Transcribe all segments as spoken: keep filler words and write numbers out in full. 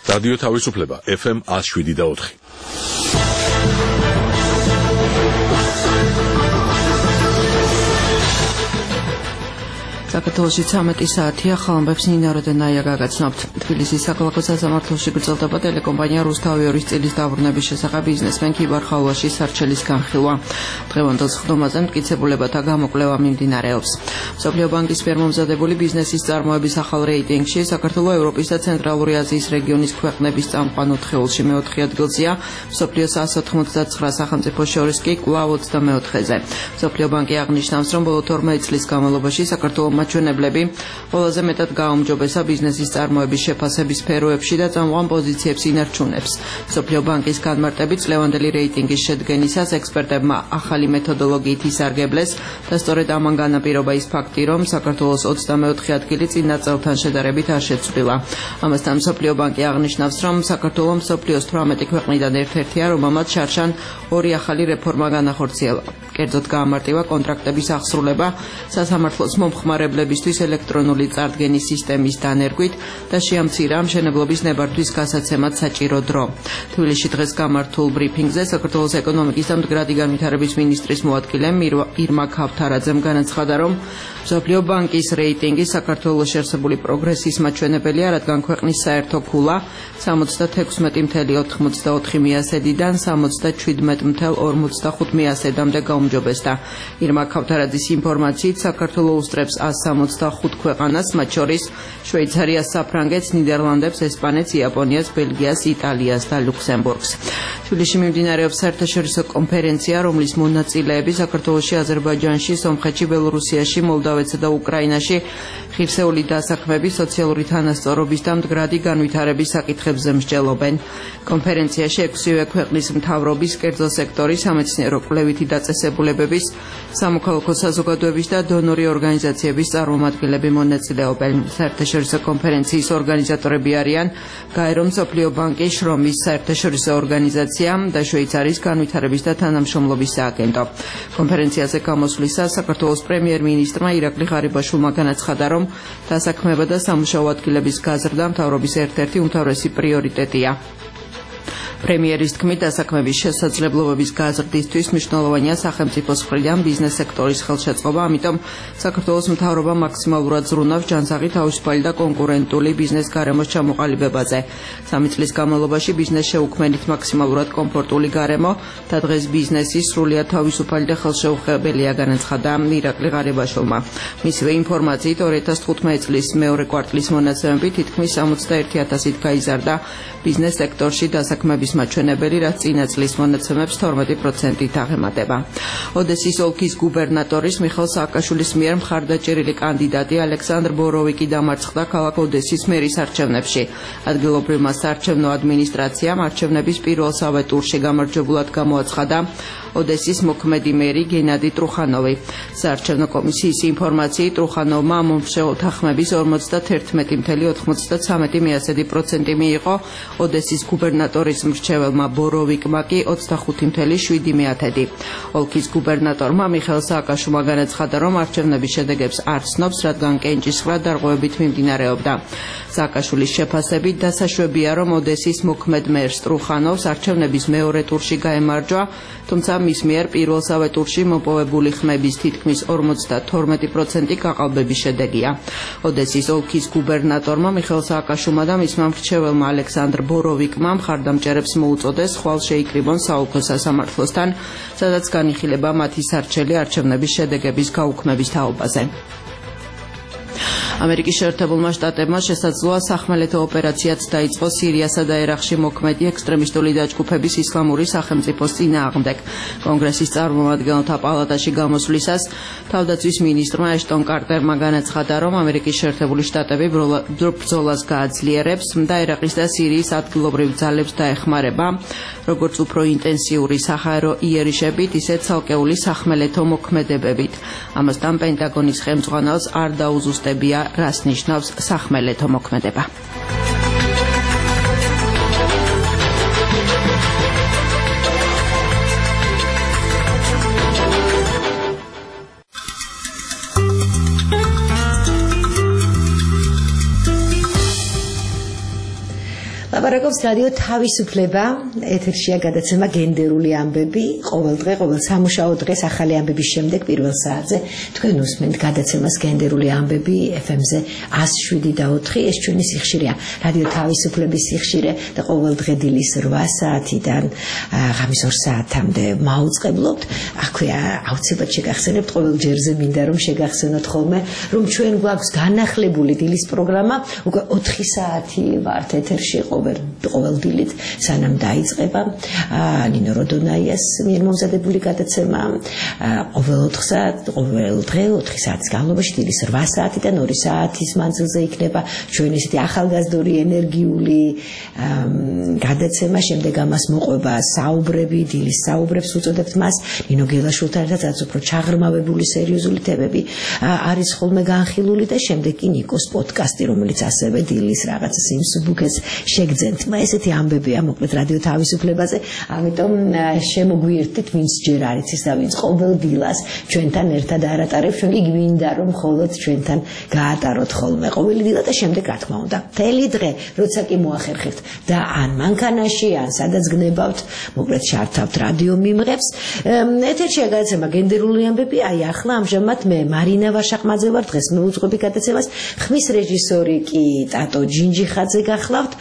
რადიო თავისუფლება ეფ ემ one oh seven და four. საქართველოში ცამეტი საათია, ხალხებს ნინა როდენაია გაგაცნობთ. თბილისის საქალაქო სასამართლოში გრძელდება ტელეკომპანია რუსთავიორის წილის დაბრუნების შესახებ ბიზნესმენ ქიბარ ხალვაშის სარჩელის განხილვა. დღევანდელ სხდომაზე მტკიცებულებათა გამოკვლევა მიმდინარეობს. მსოფლიო ბანკის მიერ მომზადებული ბიზნესის წარმოების ახალ რეიტინგში საქართველო ევროპის და ცენტრალური აზიის რეგიონის ქვეყნების წამყვან ოთხეულში მეოთხე ადგილზეა, მსოფლიოს one hundred ninety-nine სახელმწიფოს შორის კი კვლავ ოცდამეოთხეზე. მსოფლიო ბანკი აღნიშნავს, რომ ბოლო თორმეტ წლის განმავლობაში საქართველოს მაჩვენებლები ყველაზე მეტად გააუმჯობესა ბიზნესის წარმოების შეფასების სფეროებში და წამყვან პოზიციებს ინარჩუნებს. მსოფლიო ბანკის განმარტებით წლევანდელი რეიტინგის შედგენისას ექსპერტებმა ახალი მეთოდოლოგიით ისარგებლეს და სწორედ ამან განაპირობა ის ფაქტი, რომ საქართველოს ოცდამეოთხე ადგილი წინა წელთან შედარებით არ შეცვლილა. ამასთან მსოფლიო ბანკი აღნიშნავს, რომ საქართველო მსოფლიოს თვრამეტი ქვეყნიდან ერთ-ერთია, რომელმაც შარშან ორი ახალი რეფორმა განახორციელა. კერძოდ გაამარტივა კონტრაქტების აღსრულება სასამართლოს მომხმარებლებისთვის ელექტრონული წარდგენის სისტემის დანერგვით და შეამცირა მშენებლობის ნებართვის გასაცემად საჭირო დრო. თბილისში დღეს გამართულ ბრიფინგზე საქართველოს ეკონომიკის და მდგრადი განვითარების მინისტრის მოადგილე ირმა ქავთარაძემ განაცხადა, რომ მსოფლიო ბანკის რეიტინგი საქართველოში არსებული პროგრესის მაჩვენებელია, რადგან ქვეყნის საერთო ქულა სამოცდათექვსმეტი წუთი ოთხმოცდაოთხი მიასედიდან სამოცდაჩვიდმეტი წუთი ორმოცდახუთ მიასედამდე გაუმჯობესდა. ირმა ქავთარაძის ინფორმაციით საქართველო უსწრებს one hundred sixty-five ქვეყანას, მათ შორის შვეიცარიას, საფრანგეთს, ნიდერლანდებს, ესპანეთს, იაპონიას, ბელგიას, იტალიას და ლუქსემბურგს. თბილისში მიმდინარეობს საერთაშორისო კონფერენცია, რომლის მონაწილეები საქართველოში, აზერბაიჯანში, სომხეთში, ბელორუსიაში, მოლდავეთსა და უკრაინაში ღირსეული დასაქმების, სოციალური თანასწორობის და მდგრადი განვითარების საკითხებზე მსჯელობენ. კონფერენციაში ექვსივე ქვეყნის მთავრობის, კერძო სექტორის, სამეცნიერო-კვლევითი დაწესებულებების, სამოქალაქო საზოგადოების და დონორი ორგანიზაციების წარმომადგენლები მონაწილეობენ. საერთაშორისო კონფერენციის ორგანიზატორები არიან გაერო მსოფლიო ბანკი, შრომის საერთაშორისო ორგანიზაცია და შვეიცარიის განვითარების და თანამშრომლობის სააგენტო. კონფერენციაზე გამოსვლისას საქართველოს პრემიერ-მინისტრმა ირაკლი ღარიბაშვილმა განაცხადა, რომ დასაქმება და სამუშაო ადგილების გაზრდა მთავრობის ერთ-ერთი უმთავრესი პრიორიტეტია. პრემიერის თქმით, დასაქმების შესაძლებლობების გაზრდისთვის მნიშვნელოვანია სახელმწიფოს მხრიდან ბიზნეს სექტორის ხელშეწყობა, ამიტომ საქართველოს მთავრობა მაქსიმალურად ზრუნავს ჯანსაღი, თავისუფალი და კონკურენტული ბიზნეს გარემოს ჩამოყალიბებაზე. სამი წლის განმავლობაში ბიზნეს შეუქმნით მაქსიმალურად კომფორტული გარემო და დღეს ბიზნესი სრულიად თავისუფალი და ხელშეუხებელია, განაცხადა ირაკლი ღარიბაშვილმა. მისივე ინფორმაციით, ორი ათას თხუთმეტი წლის მეორე კვარტლის მონაცემებით თითქმის სამოცდაერთი ათასით გაიზარდა ბიზნეს სექტორში დასაქმების მაჩვენებელი, რაც წინა წლის მონაცემებს თორმეტი პროცენტით აღემატება. ოდესის ოლქის გუბერნატორის მიხეილ სააკაშვილის მიერ მხარდაჭერილი კანდიდატი ალექსანდრ ბოროვიკი დამარცხდა ქალაქ ოდესის მერის არჩევნებში. ადგილობრივმა საარჩევნო ადმინისტრაციამ არჩევნების პირველსავე ტურში გამარჯვებულად გამოაცხადა ოდესის მოქმედი მერი გენადი ტრუხანოვი. საარჩევნო კომისიის ინფორმაციით, ტრუხანოვმა მომრჩეველ თანხმების ორმოცდაერთმეტი წუთი ოცდათვრამეტი პროცენტი მიიღო, ოდესის გუბერნატორის მრჩეველმა ბოროვიკმა კი ოცდახუთი წუთი შვიდი მეათედი. ოლქის გუბერნატორმა მიხეილ სააკაშვილმა განაცხადა, რომ არჩევნების შედეგებს არ ცნობს, რადგან კენჭისყრა დარღვევებით მიმდინარეობდა. სააკაშვილის შეფასებით დასაშვებია, რომ ოდესის მოქმედ მერს ტრუხანოვს არჩევნების მეორე ტურში გაემარჯვა, თუმცა მის მიერ პირველსავე ტურში მოპოვებული ხმების თითქმის ორმოცდათორმეტი პროცენტი გაყალბების შედეგია. ოდესის ოლქის გუბერნატორმა მიხეილ სააკაშვილმა და მისმა მრჩეველმა ალექსანდრ ბოროვიკმა მხარდამჭერებს მოუწოდეს ხვალ შეიკრიბონ საოლქო სასამართლოსთან, სადაც განიხილება მათი სარჩელი არჩევნების შედეგების გაუქმების თაობაზე. ამერიკის შეერთებულმა შტატებმა შესაძლოა სახმელეთო ოპერაციაც დაიწყო სირიასა და ერაყში მოქმედი ექსტრემისტული დაჯგუფების ისლამური სახელმწიფოს წინააღმდეგ. კონგრესის წარმომადგენელთა პალატაში გამოსვლისას თავდაცვის მინისტრმა ეშტონ კარტერმა განაცხადა, რომ ამერიკის შეერთებული შტატები ბრძოლას გააძლიერებს და ერაყის და სირიის ადგილობრივ ძალებს დაეხმარება, როგორც უფრო ინტენსიური საჰაერო იერიშებით, ისე ცალკეული სახმელეთო მოქმედებებით. ამასთან პენტაგონის ხელმძღვანელს არ დაუზუსტებია, რას ნიშნავს სახმელეთო მოქმედება. ლაპარაკობს რადიო თავისუფლება, ეთერშია გადაცემა გენდერული ამბები, ყოველდღე, ყოველ სამუშაო დღეს ახალი ამბების შემდეგ პირველ საათზე თქვენ უსმენთ გადაცემას გენდერული ამბები ეფ ემ-ზე εκατს შვიდი და ოთხი, ეს ჩვენი სიხშირეა, რადიო თავისუფლების სიხშირე და ყოველდღე დილის რვა საათიდან ღამის ორ საათამდე მაუწყებლობთ. აქვეა აუცილებლად შეგახსენებთ, ყოველ ჯერზე მინდა რომ შეგახსენოთ ხოლმე, რომ ჩვენ გვაქვს განახლებული დილის პროგრამა, უკვე ოთხი საათი ვართ ეთერში ყოველ დილით, სანამ დაიწყება ნინო როდონაიას მიერ მომზადებული გადაცემა ყოველ ოთხ საათს, ყოველ დღე ოთხი საათის განმავლობაში დილის რვა საათიდან ორი საათის მანძილზე იქნება ჩვენი ესეთი ახალგაზრდული ენერგიული გადაცემა, შემდეგ ამას მოყვება საუბრები, დილის საუბრებს უწოდებთ მას, ნინო გელაშვილთან ერთად, რაც უფრო ჩაღრმავებული სერიოზული თემები არის ხოლმე განხილული და შემდეგ კი ნიკოს პოდკასტი, რომელიც ასევე დილის რაღაცა სიმსუბუქეს შეგძენთ. ესეთი ამბებია მოკლედ რადიო თავისუფლებაზე, ამიტომ შემოგვიერთდით, ვინც ჯერ არ იცის და ვინც ყოველ დილას ჩვენთან ერთად არ ატარებს, ჩვენ კი გვინდა რომ მხოლოდ ჩვენთან გაატაროთ ხოლმე ყოველი დილა და შემდეგ რა თქმა უნდა მთელი დღე, როცა კი მოახერხებთ და ან მანქანაში, ან სადაც გნებავთ, მოკლედ შართავთ რადიო მიმღებს. ეთერშია გადაცემა გენდერული ამბები, აი ახლა ამჟამად მე მარინა ვაშაყმაძე ვარ, დღეს მე უძღვები გადაცემას, ხმის რეჟისორი კი ტატო ჯინჯიხაძე გახლავთ.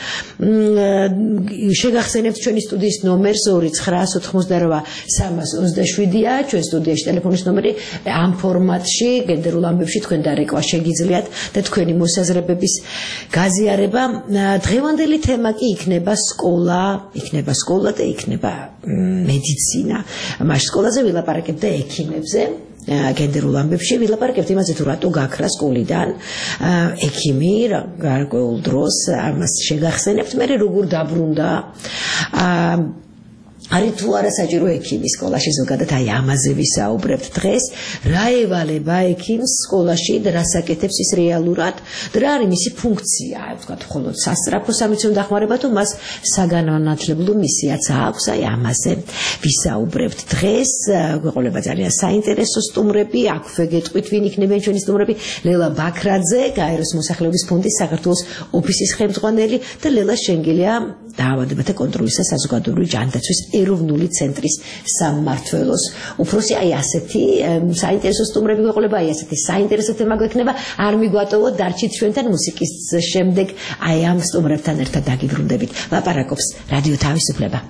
შეგახსენებთ ჩვენი სტუდიის ნომერს ორი ცხრაას ოთხმოცდარვა სამას ოცდაშვიდია, ჩვენ სტუდიაში ტელეფონის ნომერი, ამ ფორმატში გენდერულ ამბებში თქვენ დარეკვა შეგიძლიათ და თქვენი მოსაზრებების გაზიარება. დღევანდელი თემა კი იქნება სკოლა, იქნება სკოლა და იქნება მედიცინა. მას სკოლაზე ვილაპარაკებ და ექიმებზე. გენდერულ ამბებში ვილაპარაკებთ იმაზე, თუ რატო გაქრა სკოლიდან ექიმი გარკვეულ დროს, ამას შეგახსენებთ, მე როგორ დაბრუნდა არის თუ არა საჭირო ექიმი სკოლაში, ზოგადად აი ამაზე ვისაუბრებთ დღეს, რა ევალება ექიმს სკოლაში და რა საკეთებს ის რეალურად და რა არის მისი ფუნქცია, ვთქვათ, მხოლოდ სასწრაფო სამეცნიერო დახმარება თუ მას საგანმანათლებლო მისიაც აქვს, აი ამაზე ვისაუბრებთ დღეს. გვეყოლება ძალიან საინტერესო სტუმრები, აქვე გეტყვით ვინ იქნებიან ჩვენი სტუმრები, ლელა ბაქრაძე, გაეროს მოსახლეობის ფონდის საქართველოს ოფისის ხელმძღვანელი და ლელა შენგელია, დაავადებათა კონტროლის და საზოგადოებრივი ჯანდაცვის ეროვნული ცენტრის სამმართველოს უფროსი. აი ასეთი საინტერესო სტუმრები გვეყოლება, აი ასეთი საინტერესო თემა გვექნება, არ მიგვატოვოთ, დარჩით ჩვენთან მუსიკის შემდეგ, აი ამ სტუმრებთან ერთად დაგიბრუნდებით. ლაპარაკობს რადიო თავისუფლება.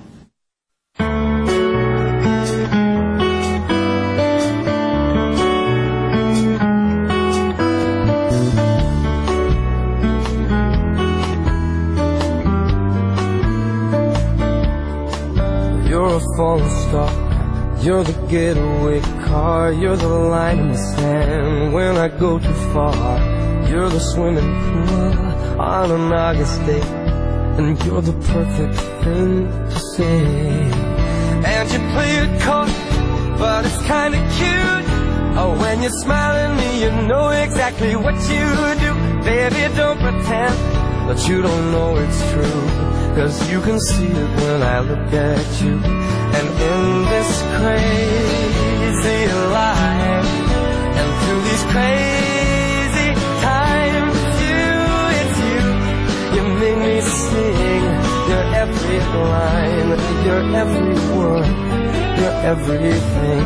Falling star, you're the getaway car, you're the line in the sand when I go too far. You're the swimming pool on an August day, and you're the perfect thing to say. And you play it cold, but it's kinda cute. Oh, when you smile at me, you know exactly what you do. Baby, don't pretend that you don't know it's true, 'cause you can see it when I look at you. And in this crazy life, and through these crazy times, you, it's you, you make me sing your every line, your every word, your everything.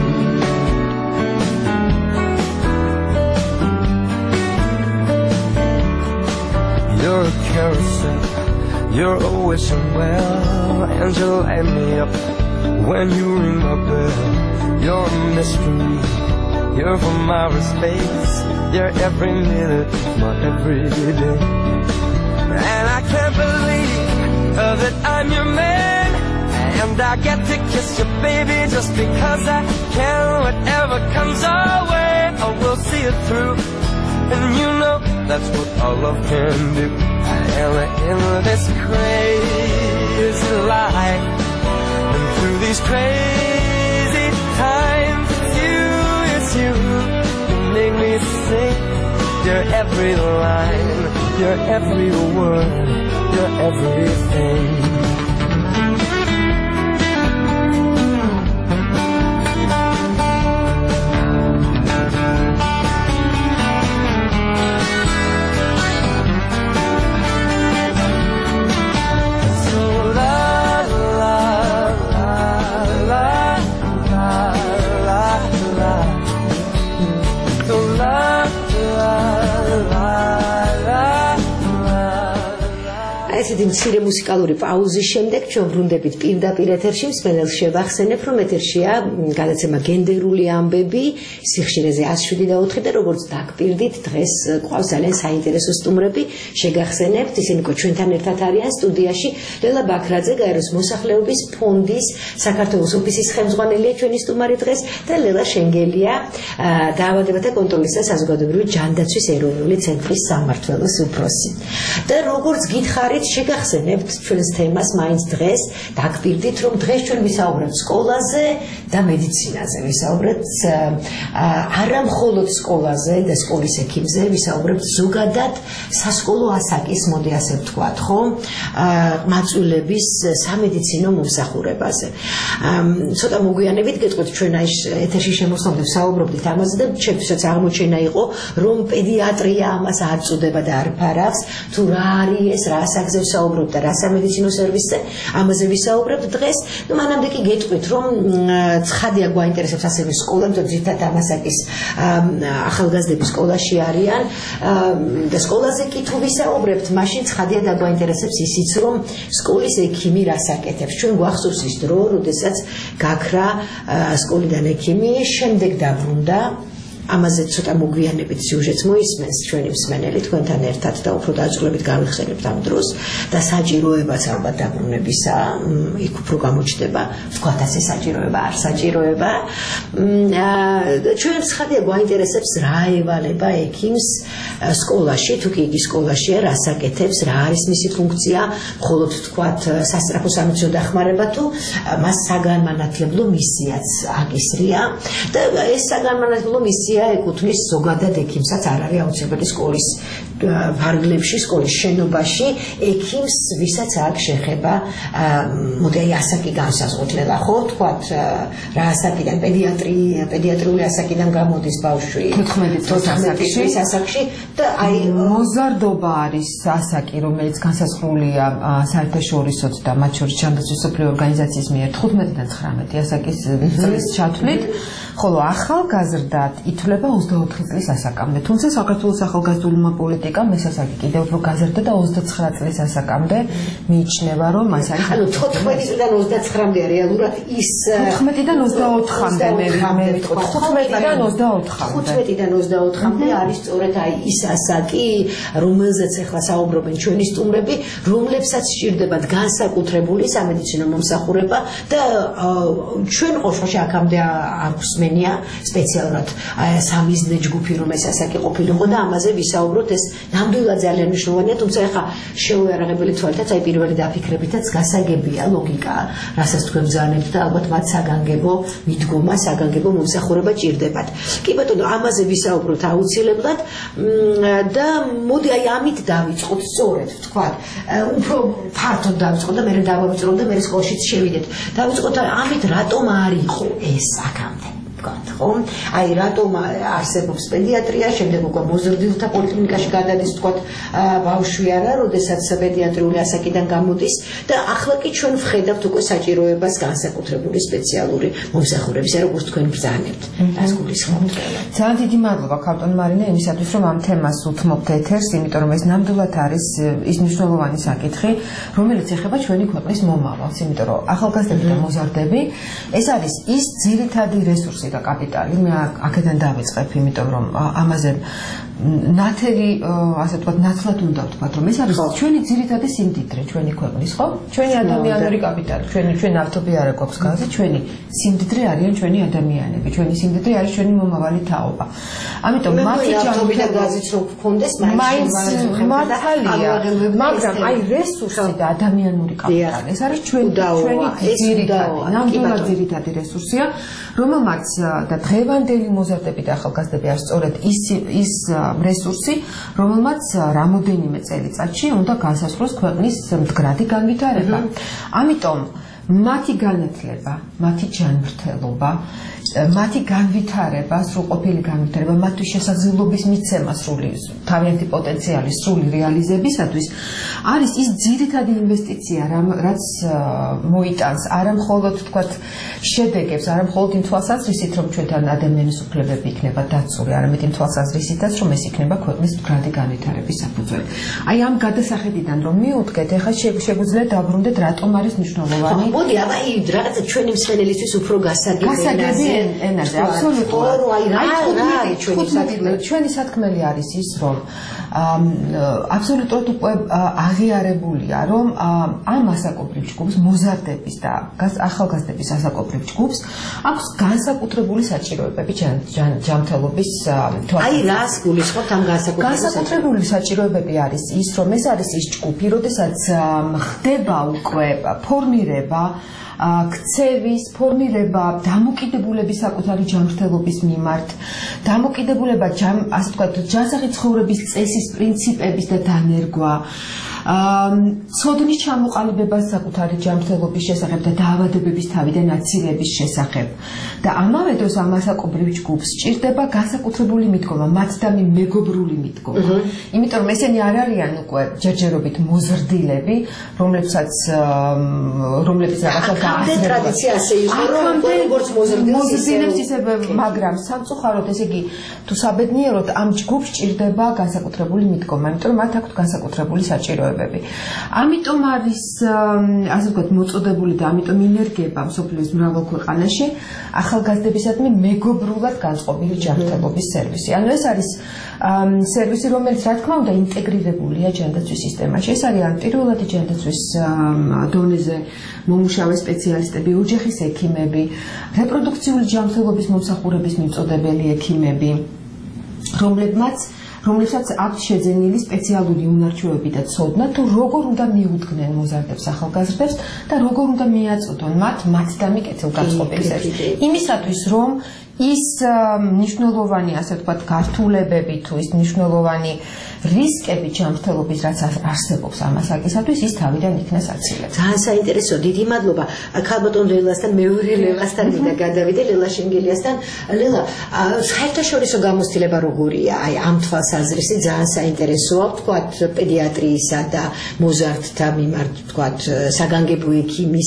You're a carousel, you're always well, and you light me up when you ring my bell. You're a mystery, you're from outer space, you're every minute of my everyday. And I can't believe uh, that I'm your man, and I get to kiss you, baby, just because I can. Whatever comes our way, I will see it through, and you know that's what our love can do. And in this crazy life, and through these crazy times, it's you, it's you, you make me sing your every line, your every word, your everything. ესეთი მცირე მუსიკალური პაუზის შემდეგ ჩვენ ბრუნდებით პირდაპირ ეთერში მსმენელს შევახსენებ რომ ეთერშია გადაცემა გენდერული ამბები სიხშირეზე one oh seven და four და როგორც დაგპირდით დღეს ყავს ძალიან საინტერესო სტუმრები შეგახსენებთ ისინი უკვე ჩვენთან ერთად არიან სტუდიაში ლელა ბაქრაძე გაეროს მოსახლეობის ფონდის საქართველოს ოფისის ხელმძღვანელია ჩვენი სტუმარი დღეს და ლელა შენგელია დაავადებათა კონტროლის და საზოგადოებრივი ჯანდაცვის ეროვნული ცენტრის სამმართველოს უფროსი და როგორც გითხარით შეგახსენებთ ჩვენს თემას მაინც დღეს დაგპირდით რომ დღეს ჩვენ ვისაუბრებთ სკოლაზე და მედიცინაზე ვისაუბრებთ არა მხოლოდ სკოლაზე და სკოლის ექიმზე ვისაუბრებთ ზოგადად სასკოლო ასაკის მოდი ასე ვთქვათ ხო მაწვილების სამედიცინო მომსახურებაზე ცოტა მოგვიანებით გეტყვით ჩვენ აი ეთერში შემოსვლამდე ვსაუბრობდით ამაზე და ჩემთვისაც აღმოჩენა იყო რომ პედიატრია ამას არ წუდება და არ ფარავს თუ რა არის ეს რა ასაკზე ვსაუბრობთ და რა სამედიცინო სერვისზე ამაზე ვისაუბრებთ დღეს ну მანამდე კი გეტყვით რომ ცხადია გვაინტერესებს ასევე სკოლა თუმცა ძირითადად ამ ასაკის ახალგაზრდები სკოლაში არიან და სკოლაზე კი თუ ვისაუბრებთ მაშინ ცხადია და გვაინტერესებს ისიც რომ სკოლის ექიმი რას აკეთებს ჩვენ გვახსოვს ის დრო როდესაც გაქრა სკოლიდან ექიმი შემდეგ დაბრუნდა ამაზე ცოტა მოგვიანებით სიუჟეტს მოისმენს ჩვენი მსმენელი თქვენთან ერთად და უფრო დაწვრილებით გავიხსენებთ ამ დროს და საჭიროებაც ალბათ დაბრუნებისა იქ უფრო გამოჩნდება ვთქვათ ასე საჭიროება არ საჭიროება ჩვენ ცხადია გვაინტერესებს რა ევალება ექიმს სკოლაში თუ კი იგი სკოლაშია რას აკეთებს რა არის მისი ფუნქცია მხოლოდ ვთქვათ სასწრაფო სამედიცინო დახმარება თუ მას საგანმანათლებლო მისიაც აკისრია და ეს საგანმანათლებლო მისია ეკუთვნის ზოგადად ექიმსაც არ არის აუცილებელი სკოლის ფარგლებში სკოლის შენობაში ექიმს ვისაც აქვს შეხება მოდი აი ასაკი განსაზღვრელა ხო თქვათ რა ასაკიდან პედიატრი პედიატრიული ასაკიდან გამოდის ბავშვი თოთხმეტი წლის ასაკში და აი მოზარდობა არის ასაკი რომელიც განსაზღვრულია საერთაშორისო და მათ შორის ჯანდაცვის მსოფლიო ორგანიზაციის მიერ თხუთმეტიდან ცხრამეტი ასაკის წლის ჩათვლით ხოლო ახალგაზრდად ითვლება ოცდაოთხი წლის ასაკამდე თუმცა საქართველოს ახალგაზრდულმა პოლიტიკამ ეს ასაკი კიდევ უფრო გაზრდა და ოცდაცხრა წლის ასაკამდე მიიჩნევა რომ მას არის ანუ თოთხმეტიდან ოცდაცხრამდე რეალურად ის თოთხმეტიდან ოცდაოთხამდე მე მე ვიტყვი თოთხმეტიდან ოცდაოთხამდე თოთხმეტიდან ოცდაოთხამდე არის სწორედ აი ის ასაკი რომელზეც ახლა საუბრობენ ჩვენი სტუმრები რომლებსაც სჭირდებათ განსაკუთრებული სამედიცინო მომსახურება და ჩვენ ყოველშაბათი აქამდე აქვს მენია სპეციალურად სამიზნე ჯგუფი რომ ეს ასაკი ყოფილიყო და ამაზე ვისაუბროთ ეს ნამდვილად ძალიან მნიშვნელოვანია თუმცა ახლა შეუიარაღებელი თვალითაც აი პირველი დაფიქრებითაც გასაგებია ლოგიკა რასაც თქვენ ბრძანებთ და ალბათ მათ საგანგებო მიდგომა საგანგებო მომსახურება ჭირდებათ კი ბატონო ამაზე ვისაუბროთ აუცილებლად და მოდი აი ამით დავიწყოთ სწორედ ვთქვათ უფრო ფართოდ დავიწყოთ და მე დავავიწყოთ და მე სკოლაშიც შევიდეთ დავიწყოთ ამით რატომ არ იყო ეს აქამდე ხო აი რატომ არსებობს პედიატრია შემდეგ უკვე მოზრდილთა პოლიკლინიკაში გადადის თქვათ ბავშვი არა როდესაც პედიატრიული ასაკიდან გამოდის და ახლა კი ჩვენ ვხედავთ უკვე საჭიროებას განსაკუთრებული სპეციალური მომსახურებისა როგორც თქვენ ბრძანებთ das გულისხმობთ ძალიან დიდი მადლობა ქალბატონ მარინა იმისათვის რომ ამ თემას უთმობთ ეთერს იმიტომ რომ ეს ნამდვილად არის ის მნიშვნელოვანი საკითხი რომელიც ეხება ჩვენი ქვეყნის მომავალს იმიტომ რომ ახალგაზრდები და მოზარდები ეს არის ის ძირითადი რესურსი და კაპიტალი მე აქედან დავიწყებ იმიტომ რომ ამაზე ნათელი ასე ვთქვათ ნაცვლად უნდა ვთქვათ რომ ეს არის ჩვენი ძირითადი სიმდიდრე ჩვენი ქვეყნის ხო ჩვენი ადამიანური კაპიტალი ჩვენი ჩვენ ავტობი არ აქვს განსი ჩვენი სიმდიდრე არიან ჩვენი ადამიანები ჩვენი სიმდიდრე არის ჩვენი მომავალი თაობა ამიტომ მათი ჯანმრთელობა გაზიც რო გქონდეს მაინც მართალია მაგრამ აი რესურსი და ადამიანური კაპიტალი ეს არის ჩვენი ჩვენი ძირითადი ნამდვილად ძირითადი რესურსია რომელმაც და დღევანდელი მოზარდები და ახალგაზრდები არის სწორედ ის ის რესურსი, რომელმაც რამოდენიმე წელიწადში უნდა განსაზღვროს ქვეყნის მდგრადი განვითარება. ამიტომ მათი განათლება, მათი ჯანმრთელობა მათი განვითარება, სრულყოფილი განვითარება, მათთვის შესაძლებლობის მიცემა სრული თავიანთი პოტენციალის სრული რეალიზებისათვის არის ის ძირითადი ინვესტიცია, რაც მოიტანს არა მხოლოდ თქვათ შედეგებს, არა მხოლოდ იმ თვალსაზრისით, რომ ჩვენთან ადამიანის უფლებები იქნება დაცული, არამედ იმ თვალსაზრისითაც, რომ ეს იქნება ქვეყნის მდგრადი განვითარების საფუძველი. აი ამ გადასახედიდან რომ მივუდგეთ, ეხლა შეგვიძლია დაბრუნდეთ, რატომ არის მნიშვნელოვანი. მოდი, აბა რაღაცა ჩვენი მსმენელისთვის უფრო გასაგები ენაზე, აბსოლუტურად. აი რა რა ჩვენი საქმე, ჩვენი საქმელი არის ის, რომ აბსოლუტურად უკვე აღიარებულია, რომ ამ ასაკობრივ ჯგუფს, მოზარდების და ახალგაზრდების ასაკობრივ ჯგუფს აქვს განსაკუთრებული საჭიროებები ჯანმრთელობის თვალსაზრისით. აი რას გულისხმობთ ამ განსაკუთრებული განსაკუთრებული საჭიროებები არის ის, რომ ეს არის ის ჯგუფი, როდესაც ხდება უკვე ფორმირება ქცევის ფორმირება, დამოკიდებულების საკუთარი ჯანმრთელობის მიმართ, დამოკიდებულება ასე ვთქვათ, ჯანსაღი ცხოვრების წესის პრინციპების და დანერგვა, ცოდნის ჩამოყალიბება საკუთარი ჯანმრთელობის შესახებ და დაავადებების თავიდან აცილების შესახებ. და ამავე დროს ამ ასაკობრივ ჯგუფს სჭირდება განსაკუთრებული მიდგომა, მათდამი მეგობრული მიდგომა. იმიტომ რომ ესენი არ არიან უკვე ჯერჯერობით მოზრდილები, რომლებსაც რომლებიც რაღაცა ამდენ ტრადიცია ასე იყო, რომ როგორც მოზრდილებს ისე, მაგრამ სამწუხაროდ, ესე იგი, თუ საბედნიეროდ ამ ჯგუფს სჭირდება განსაკუთრებული მიდგომა, იმიტომ რომ მათ აქვთ განსაკუთრებული საჭიროებები. ამიტომ არის, ასე ვთქვათ, მოწოდებული და ამიტომ ინერგება მსოფლიოს მრავალ ქვეყანაში ახალგაზრდებისადმი მეგობრულად განწყობილი ჯანმრთელობის სერვისი. ანუ ეს არის სერვისი, რომელიც რა თქმა უნდა ინტეგრირებულია ჯანდაცვის სისტემაში. ეს არის ან პირველადი ჯანდაცვის დონეზე მომუშავე სპეციალისტები, ოჯახის ექიმები, რეპროდუქციული ჯანმრთელობის მომსახურების მიმწოდებელი ექიმები, რომლებმაც რომლებსაც აქვს შეძენილი სპეციალური უნარჩვევები და ცოდნა, თუ როგორ უნდა მიუდგნენ მოზარდებს ახალგაზრდებს და როგორ უნდა მიაწოდონ მათ მათდამი კეთილგანწყობილების. იმისათვის, რომ ის მნიშვნელოვანი, ასე ვთქვათ, გართულებები თუ ის მნიშვნელოვანი რისკები ჯანმრთელობის, რაც არსებობს ამ ასაკისათვის, ის თავიდან იქნას აცილება. ძალიან საინტერესო, დიდი მადლობა. ქალბატონ ლელასთან, მეორე ლელასთან მინდა გადავიდე, ლელა შენგელიასთან. ლელა, საერთაშორისო გამოცდილება როგორია? აი ამ თვალსაზრისით ძალიან საინტერესოა, ვთქვათ, პედიატრიისა და მოზარდთა მიმართ, ვთქვათ, საგანგებო ექიმის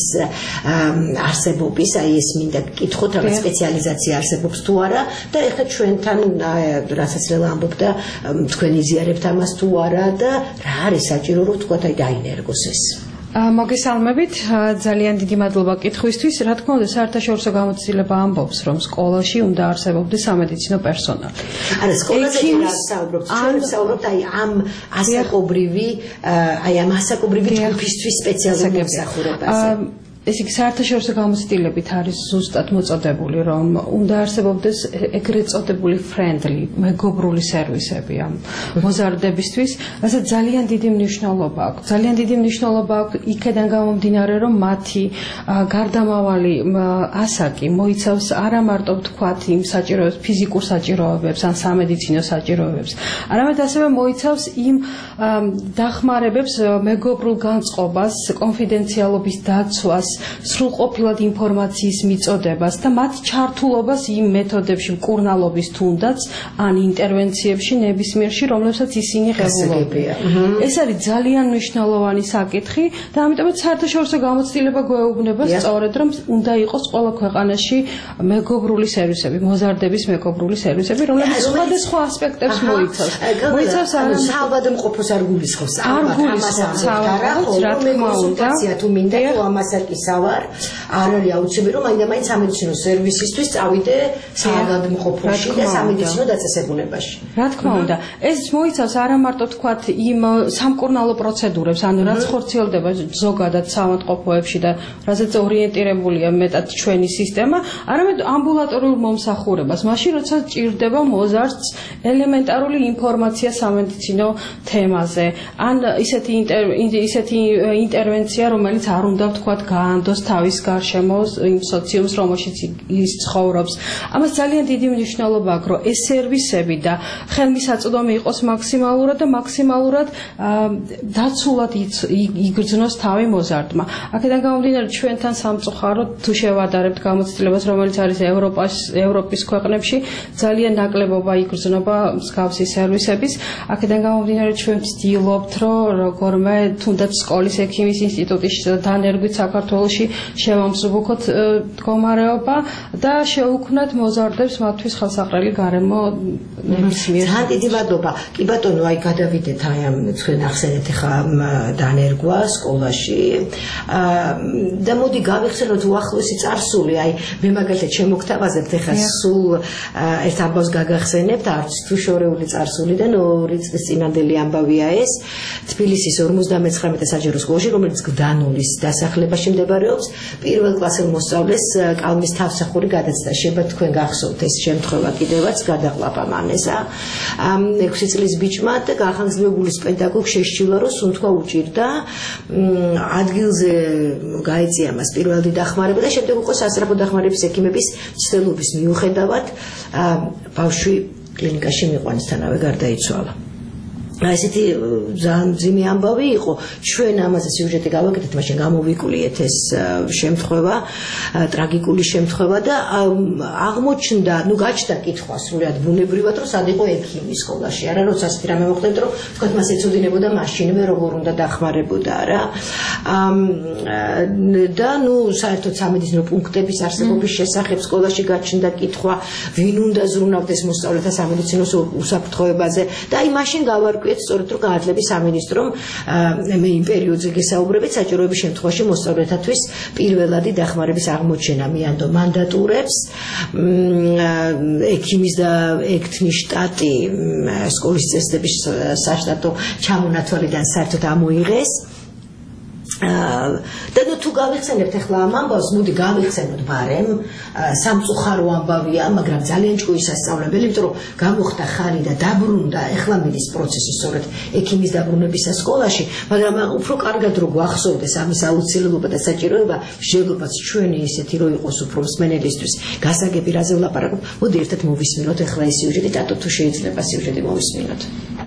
არსებობის, აი ეს მინდა გკითხოთ, რაღაც სპეციალიზაცია არსებობს თუ არა და ეხლა ჩვენთან, რასაც ლელა ამბობდა, თქვენი ზიარებთ ამას თუ არა და რა არის საჭირო რომ თქვა და დაინერგოს ეს. მოგესალმებით, ძალიან დიდი მადლობა კითხვისთვის. რა თქმა უნდა, საერთაშორისო გამოცდილება ამბობს, რომ სკოლაში უნდა არსებობდეს სამედიცინო პერსონალი. არა, სკოლაზე რა საუბრობთ? ჩვენ საუბრობთ აი ამ ასაკობრივი, აი ამ ასაკობრივი ჯგუფისთვის სპეციალურ მომსახურებაზე. ეს იგი საერთაშორისო გამოცდილებით არის ზუსტად მოწოდებული, რომ უნდა არსებობდეს ეგრეთ წოდებული friendly, მეგობრული სერვისები ამ მოზარდებისთვის, რასაც ძალიან დიდი მნიშვნელობა აქვს. ძალიან დიდი მნიშვნელობა აქვს იქედან გამომდინარე, რომ მათი გარდამავალი ასაკი მოიცავს არა მარტო ვთქვათ იმ საჭიროებებს, ფიზიკურ საჭიროებებს ან სამედიცინო საჭიროებებს, არამედ ასევე მოიცავს იმ დახმარებებს, მეგობრულ განწყობას, კონფიდენციალობის დაცვას, სრულყოფილად ინფორმაციის მიწოდებას და მათ ჩართულობას იმ მეთოდებში, მკურნალობის თუნდაც ან ინტერვენციებში ნებისმიერში, რომლებსაც ისინი ღებულობენ. ეს არის ძალიან მნიშვნელოვანი საკითხი და ამიტომაც საერთაშორისო გამოცდილება გვეუბნება სწორედ, რომ უნდა იყოს ყველა ქვეყანაში მეგობრული სერვისები, მოზარდების მეგობრული სერვისები, რომლებიც სხვადასხვა ასპექტებს მოიცავს. მოიცავს არა საავადმყოფოს არ გულისხმობს, არ გულისხმობს საავადმყოფოს, რა თქმა უნდა, თუ მინდა თუ ამასაკის ავარ არ არის აუცილებელი რომ მაინდა-მაინც სამედიცინო სერვისისთვის წავიდე საავადმყოფოში და სამედიცინო დაწესებულებაში. რა თქმა უნდა, ეს მოიცავს არა მარტო თქვათ იმ სამკურნალო პროცედურებს, ანუ რაც ხორციელდება ზოგადად საავადმყოფოებში და რაზეც ორიენტირებულია მეტად ჩვენი სისტემა, არამედ ამბულატორიულ მომსახურებას, მაშინ როცა ჭირდება მოზარდს ელემენტარული ინფორმაცია სამედიცინო თემაზე, ან ისეთი ისეთი ინტერვენცია, რომელიც არ უნდა თქვათ გან დაანდოს თავის გარშემო იმ სოციუმს, რომელშიც ის ცხოვრობს. ამას ძალიან დიდი მნიშვნელობა აქვს, რომ ეს სერვისები და ხელმისაწვდომი იყოს მაქსიმალურად და მაქსიმალურად დაცულად იგრძნოს თავი მოზარდმა. აქედან გამომდინარე, ჩვენთან სამწუხაროდ თუ შევადარებთ გამოცდილებას, რომელიც არის ევროპას, ევროპის ქვეყნებში, ძალიან ნაკლებობა იგრძნობა მსგავსი სერვისების. აქედან გამომდინარე, ჩვენ ვცდილობთ, რომ როგორმე თუნდაც სკოლის ექიმის ინსტიტუტში და დანერგვით საქართველოში შევამსუბუქოთ მდგომარეობა და შევუქმნათ მოზარდებს მათთვის ხელსაყრელი გარემო ნებისმიერ. ძალიან დიდი მადლობა. კი ბატონო, აი გადავიდეთ აი ამ თქვენ ახსენეთ ხა დანერგვა სკოლაში. და მოდი გავიხსენოთ უახლოესი წარსული, აი მე მაგალითად შემოგთავაზებთ ხა სულ ერთ ამბავს გაგახსენებთ, არც თუ შორეული წარსულიდან ორი წლის წინანდელი ამბავია ეს. თბილისის ორმოცდამეცხრამეტე საჯარო სკოლაში, რომელიც გდანულის დასახლებაში მდებარეობს, პირველ კლასელ მოსწავლეს კალმის თავსახური გადაცდა. შეიძლება თქვენ გახსოვთ ეს შემთხვევა კიდევაც გადაყლაპა მანესა. ექვსი წლის ბიჭმა და განხანგრძლივების პედაგოგ შეშჩილა, რომ სუნთქვა უჭირდა. ადგილზე გაეწია მას პირველადი დახმარება და შემდეგ უკვე სასწრაფო დახმარების ექიმების ცდილობის მიუხედავად ბავშვი კლინიკაში მიყვანისთანავე გარდაიცვალა. ესეთი ძალიან ძიმე ამბავი იყო. ჩვენ ამაზე სიუჟეტი გავაკეთეთ, მაშინ გამოვიკულიეთ ეს შემთხვევა, ტრაგიკული შემთხვევა და აღმოჩნდა, ну გაჩნდა კითხვა სრულად ბუნებრივად, რომ სად იყო ექიმი სკოლაში. არა, როცა ასეთი რამე მოხდებოდა, რომ თქვათ მას ეცოდინებოდა მაშინვე როგორ უნდა დახმარებოდა რა. და ну საერთოდ სამედიცინო პუნქტების არსებობის შესახებ სკოლაში გაჩნდა კითხვა, ვინ უნდა ზრუნავდეს მოსწავლეთა სამედიცინო უსაფრთხოებაზე და აი მაშინ გავარკვიეთ სწორედ რომ გააძლების სამინისტრომ მე იმ პერიოდზე გესაუბრებით საჭიროების შემთხვევაში მოსწავლეთათვის პირველადი დახმარების აღმოჩენა მიანდო მანდატურებს ექიმის და ექთნის შტატი სკოლის წესდების საშტატო ჩამონათვალიდან საერთოდ ამოიღეს. და ნუ თუ გავიხსენებთ ახლა ამ ამბავს, მოდი გავიხსენოთ ბარემ, სამწუხარო ამბავია, მაგრამ ძალიან ჭკუის სასწავლებელი, იმიტომ რომ გამოხდა ხანი და დაბრუნდა, ახლა მიდის პროცესი სწორედ ექიმის დაბრუნებისა სკოლაში, მაგრამ უფრო კარგად რო გვახსოვდეს ამის აუცილებლობა და საჭიროება, შეიძლება ჩვენი ისეთი რო იყოს უფრო მსმენელისთვის გასაგები რაზე ვლაპარაკობ, მოდი ერთად მოვისმინოთ ახლა ეს სიუჟეტი, დატო თუ შეიძლება სიუჟეტი მოვისმინოთ.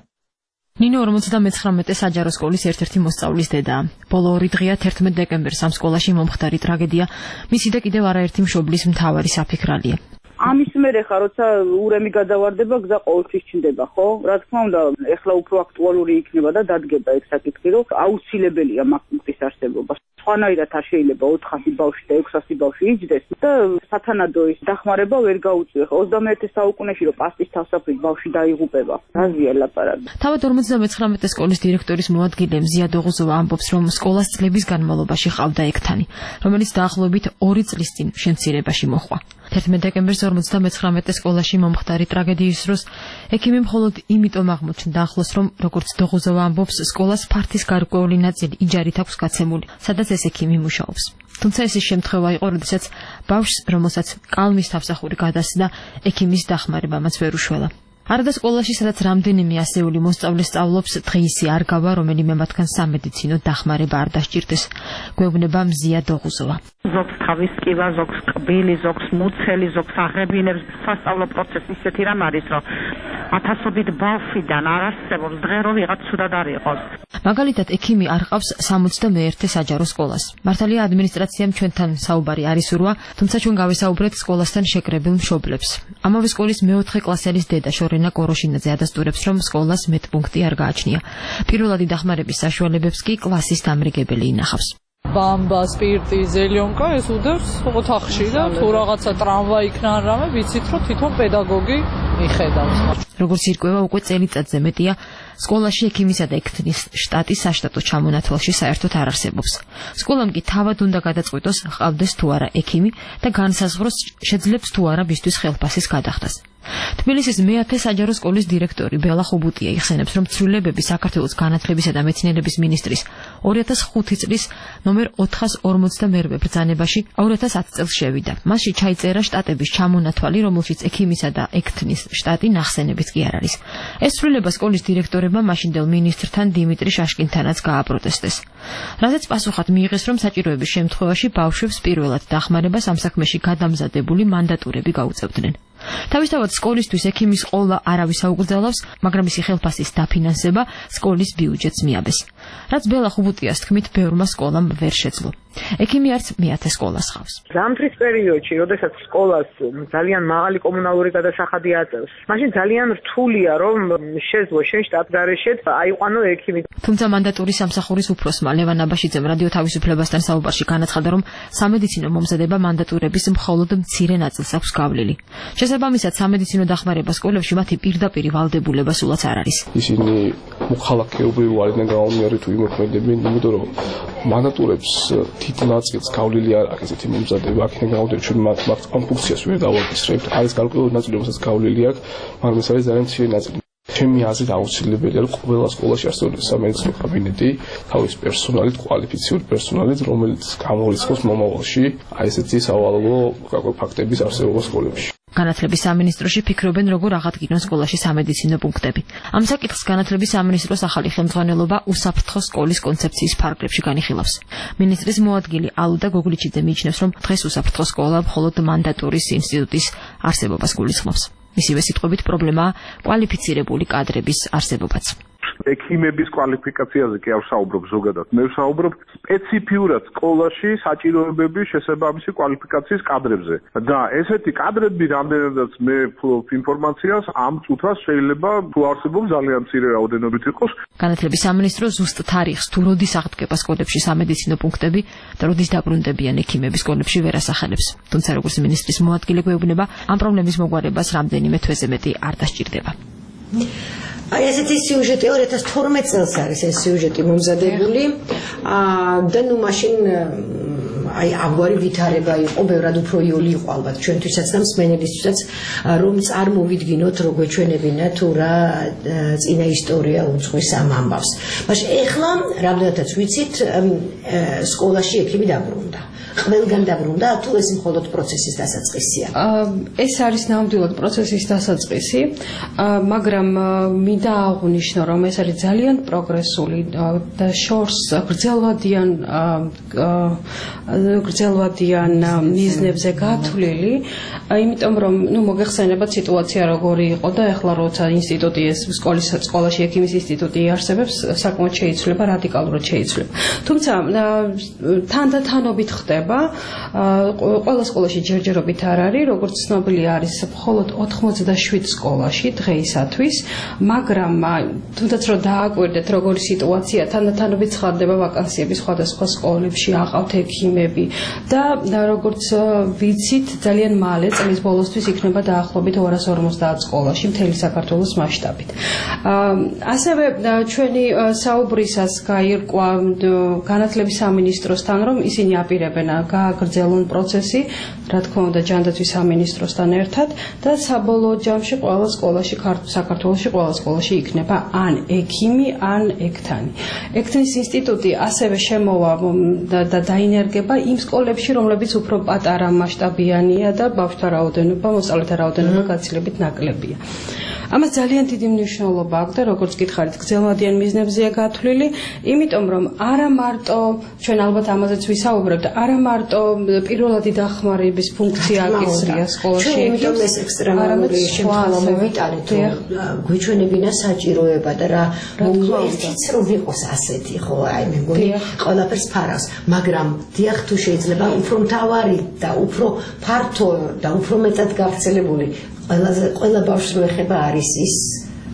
ნინო ორმოცდამეცხრამეტე საჯარო სკოლის ერთ-ერთი მოსწავლის დედაა. ბოლო ორი დღეა თერთმეტ დეკემბერს ამ სკოლაში მომხდარი ტრაგედია მისი და კიდევ არაერთი მშობლის მთავარი საფიქრალია. ამის მერე ხა როცა ურემი გადავარდება, გზა ყოველთვის ჩნდება, ხო? რა თქმა უნდა, ეხლა უფრო აქტუალური იქნება და დადგება ეს საკითხი, რომ აუცილებელია მაგ პუნქტის არსებობა. სხვანაირად არ შეიძლება ოთხასი ბავშვი და ექვსასი ბავშვი იჯდეს და სათანადო ის დახმარება ვერ გაუწიო. ოცდამეერთე საუკუნეში რომ პასტის თავსაფრით ბავშვი დაიღუპება. რაზეა ლაპარაკი? თავად ორმოცდამეცხრამეტე სკოლის დირექტორის მოადგილე მზია დოღუზოვა ამბობს, რომ სკოლას წლების განმავლობაში ყავდა ექთანი, რომელიც დაახლოებით ორი წლის წინ შემცირებაში მოჰყვა. თერთმეტ დეკემბერს ორმოცდამეცხრამეტე სკოლაში მომხდარი ტრაგედიის დროს ექიმი მხოლოდ იმიტომ აღმოჩნდა ახლოს, რომ როგორც დოღუზოვა ამბობს, სკოლას ფართის გარკვეული ნაწილი იჯარით აქვს გაცემული, სადაც ეს ექიმი მუშაობს. თუმცა ეს ის შემთხვევა იყო, როდესაც ბავშვს, რომელსაც კალმის თავსახური გადასცა, ექიმის დახმარებამაც ვერ უშველა. არადა სკოლაში, სადაც რამდენიმე ასეული მოსწავლე სწავლობს, დღეისი არ გავა, რომელიმე მათგან სამედიცინო დახმარება არ დასჭირდეს. გვეუბნება მზია დოღუზოვა. ზოგს თავის კივა, ზოგს კბილი, ზოგს მუცელი, ზოგს აღებინებს. სასწავლო პროცესი ისეთი რამ არის, რომ ათასობით ბავშვიდან არ არსებობს დღე, რომ ვიღაც ცუდად არ იყოს. მაგალითად, ექიმი არ ყავს სამოცდამეერთე საჯარო სკოლას. მართალია ადმინისტრაციამ ჩვენთან საუბარი არ ისურვა, თუმცა ჩვენ გავესაუბრეთ სკოლასთან შეკრებილ მშობლებს. ამავე სკოლის მეოთხე კლასელის დედა შორენა კოროშინაძე ადასტურებს, რომ სკოლას მეტპუნქტი არ გააჩნია. პირველადი დახმარების საშუალებებს კი კლასის დამრიგებელი ინახავს. ბამბა, სპირტი, ზელიონკა ეს უდევს ოთახში და თუ რაღაცა ტრამვაი იქნა ან რამე, ვიცით რომ თვითონ პედაგოგი მიხედავს. როგორც ირკვევა, უკვე წელიწადზე მეტია სკოლაში ექიმისა და ექთნის შტატი საშტატო ჩამონათვალში საერთოდ არ არსებობს. სკოლამ კი თავად უნდა გადაწყვიტოს, ჰყავდეს თუ არა ექიმი და განსაზღვროს, შეძლებს თუ არა მისთვის ხელფასის გადახდას. თბილისის მეათე საჯარო სკოლის დირექტორი ბელა ხუბუტია იხსენებს, რომ ცვლილებები საქართველოს განათლებისა და მეცნიერების მინისტრის ორი ათას ხუთი წლის ნომერ ოთხას ორმოცდამერვე ბრძანებაში ორი ათას ათი წელს შევიდა. მასში ჩაიწერა შტატების ჩამონათვალი, რომელშიც ექიმისა და ექთნის შტატი ნახსენებიც კი არ არის. ეს ცვლილება სკოლის დირექტორებმა მაშინდელ მინისტრთან დიმიტრი შაშკინთანაც გააპროტესტეს. რაზეც პასუხად მიიღეს, რომ საჭიროების შემთხვევაში ბავშვებს პირველად დახმარებას ამ საქმეში გადამზადებული მანდატურები გაუწევდნენ. თავისთავად სკოლისთვის ექიმის ყოლა არავის აუკრძალავს, მაგრამ მისი ხელფასის დაფინანსება სკოლის ბიუჯეტს მიაბეს. რაც ბელა ხუბუტიას თქმით, ბევრმა სკოლამ ვერ შეძლო. ექიმი არც მეათე სკოლას ხავს. ზამთრის პერიოდში, როდესაც სკოლას ძალიან მაღალი კომუნალური გადასახადი აწევს, მაშინ ძალიან რთულია, რომ შეძლო შენ შტატგარეშე აიყვანო ექიმი. თუმცა მანდატურის სამსახურის უფროსმა ლევან აბაშიძემ რადიო თავისუფლებასთან საუბარში განაცხადა, რომ სამედიცინო მომზადება მანდატურების მხოლოდ მცირე ნაწილს აქვს გავლილი. შესაბამისად, სამედიცინო დახმარება სკოლებში მათი პირდაპირ ვალდებულება სულაც არ არის. ისინი მოქალაქეობრივი ვარიდან გამომდინარე თუ იმოქმედებენ, იმიტომ რომ მანდატურებს თითო ნაწილს გავლილი არ აქვს ესეთი მომზადება, აქედან გამომდინარე ჩვენ მათ ამ ფუნქციას ვერ დავაკისრებთ. არის გარკვეული ნაწილი, რომელსაც გავლილი აქვს, მაგრამ ეს არის ძალიან მცირე ნაწილი. ჩემი აზრით აუცილებელია, რომ ყველა სკოლაში არსებობს სამედიცინო კაბინეტი თავის პერსონალით, კვალიფიციური პერსონალით, რომელიც გამორიცხავს მომავალში აი ესეთი სავალალო ფაქტების არსებობა სკოლებში. განათლების სამინისტროში ფიქრობენ, როგორ აღადგინონ სკოლაში სამედიცინო პუნქტები. ამ საკითხს განათლების სამინისტროს ახალი ხელმძღვანელობა უსაფრთხო სკოლის კონცეფციის ფარგლებში განიხილავს. მინისტრის მოადგილე ალუდა გოგლიჩიძე მიიჩნევს, რომ დღეს უსაფრთხო სკოლა მხოლოდ მანდატურის ინსტიტუტის არსებობას გულისხმობს. მისივე სიტყვებით პრობლემაა კვალიფიცირებული კადრების არსებობაც. ექიმების კვალიფიკაციაზე კი არ ვსაუბრობ ზოგადად. მე ვსაუბრობ სპეციფიურად სკოლაში საჭიროებების შესაბამისი კვალიფიკაციის კადრებზე. და ესეთი კადრები, რამდენადაც მე ვფლობ ინფორმაციას, ამ წუთას შეიძლება თუ არსებობს ძალიან მცირე რაოდენობით იყოს. განათლების სამინისტრო ზუსტ თარიღს თუ როდის აღდგება სკოლებში სამედიცინო პუნქტები და როდის დაბრუნდებიან ექიმები სკოლებში ვერ ასახელებს. თუმცა როგორც მინისტრის მოადგილე გვეუბნება, ამ პრობლემის მოგვარებას რამდენიმე თვეზე მეტი არ დასჭირდება. აი ესეთი სიუჟეტი ორი ათას თორმეტ წელს არის ეს სიუჟეტი მომზადებული. აა და ნუ მაშინ აი ამგვარი ვითარება იყო, ბევრად უფრო იოლი იყო ალბათ ჩვენთვისაც და მსმენელისთვისაც, რომ წარმოვიდგინოთ, რო გვეჩვენებინა თუ რა წინა ისტორია უძღვის ამ ამბავს. მაშინ ეხლა, რამდენადაც ვიცით, სკოლაში ექიმი დაბრუნდა. ყველგან დაბრუნდა, თუ ეს მხოლოდ პროცესის დასაწყისია? ეს არის ნამდვილად პროცესის დასაწყისი, მაგრამ მინდა აღვნიშნო, რომ ეს არის ძალიან პროგრესული და შორს გრძელვადიან გრძელვადიან მიზნებზე გათვლილი, იმიტომ რომ ნუ მოგეხსენებათ სიტუაცია როგორი იყო და ეხლა როცა ინსტიტუტი ეს სკოლის სკოლაში ექიმის ინსტიტუტი იარსებებს, საკმაოდ შეიცვლება, რადიკალურად შეიცვლება. თუმცა თანდათანობით ხდება ყველა სკოლაში ჯერჯერობით არ არის, როგორც ცნობილი არის, მხოლოდ ოთხმოცდაშვიდ სკოლაში დღეისათვის, მაგრამ თუნდაც რომ დააკვირდეთ როგორი სიტუაცია, თანდათანობით ცხადდება ვაკანსიები სხვადასხვა სკოლებში, აყავთ ექიმები და როგორც ვიცით, ძალიან მალე წლის ბოლოსთვის იქნება დაახლოებით ორას ორმოცდაათ სკოლაში მთელი საქართველოს მასშტაბით. ასევე ჩვენი საუბრისას გაირკვა განათლების სამინისტროსთან, რომ ისინი აპირებენ გააგრძელონ პროცესი, რა თქმა უნდა ჯანდაცვის სამინისტროსთან ერთად და საბოლოო ჯამში ყველა სკოლაში, საქართველოში ყველა სკოლაში იქნება ან ექიმი, ან ექთანი. ექთნის ინსტიტუტი ასევე შემოვა და დაინერგება იმ სკოლებში, რომლებიც უფრო პატარა მასშტაბიანია და ბავშვთა რაოდენობა, მოსწავლეთა რაოდენობა გაცილებით ნაკლებია. ამას ძალიან დიდი მნიშვნელობა აქვს და როგორც გითხარით, გრძელვადიან მიზნებზეა გათვლილი, იმიტომ რომ არა მარტო ჩვენ ალბათ ამაზეც ვისაუბრებთ, არა მარტო პირველადი დახმარების ფუნქცია აკისრია სკოლაში, იმიტომ ეს ექსტრემალური შემთხვევა მოვიტანეთ, გვეჩვენებინა საჭიროება და რა ერთიც რომ იყოს ასეთი, ხო, აი მე მგონი ყველაფერს ფარავს, მაგრამ დიახ თუ შეიძლება უფრო მთავარი და უფრო ფართო და უფრო მეტად გავრცელებული ყველაზე ყველა ბავშვს რო ეხება არის ის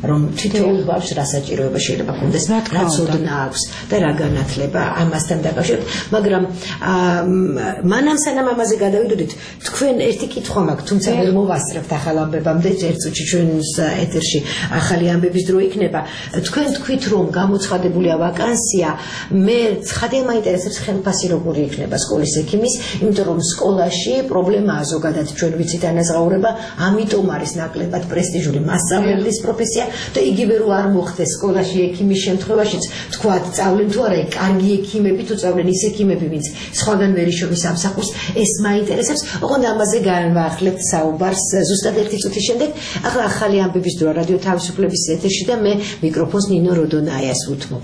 რომ თითოეულ ბავშვს რა საჭიროება შეიძლება ჰქონდეს, რაც ოდნა აქვს და რა განათლება ამასთან დაკავშირებით, მაგრამ მანამ სანამ ამაზე გადავიდოდით, თქვენ ერთი კითხვა მაქვს, თუმცა ვერ მოვასწრებთ ახალ ამბებამდე, ერთ წუთში ჩვენს ეთერში ახალი ამბების დრო იქნება. თქვენ თქვით რომ გამოცხადებულია ვაკანსია, მე ცხადია მაინტერესებს ხელფასი როგორი იქნება სკოლის ექიმის, იმიტომ რომ სკოლაში პრობლემაა ზოგადად ჩვენ ვიცით ანაზღაურება, ამიტომ არის ნაკლებად პრესტიჟული მასწავლებლის პროფესია და იგივე რო არ მოხდეს სკოლაში ექიმის შემთხვევაშიც, თქვათ, სწავლენ თუ არა კარგი ექიმები, თუ სწავლენ ის ექიმები, ვინც სხვაგან ვერ იშოვის სამსახურს, ეს მაინტერესებს. ოღონდ ამაზე განვაახლებთ საუბარს ზუსტად ერთი წუთის შემდეგ. ახლა ახალი ამბების დრო რადიო თავისუფლების ეთერში და მე მიკროფონს ნინო როდონაიას ვუთმობ.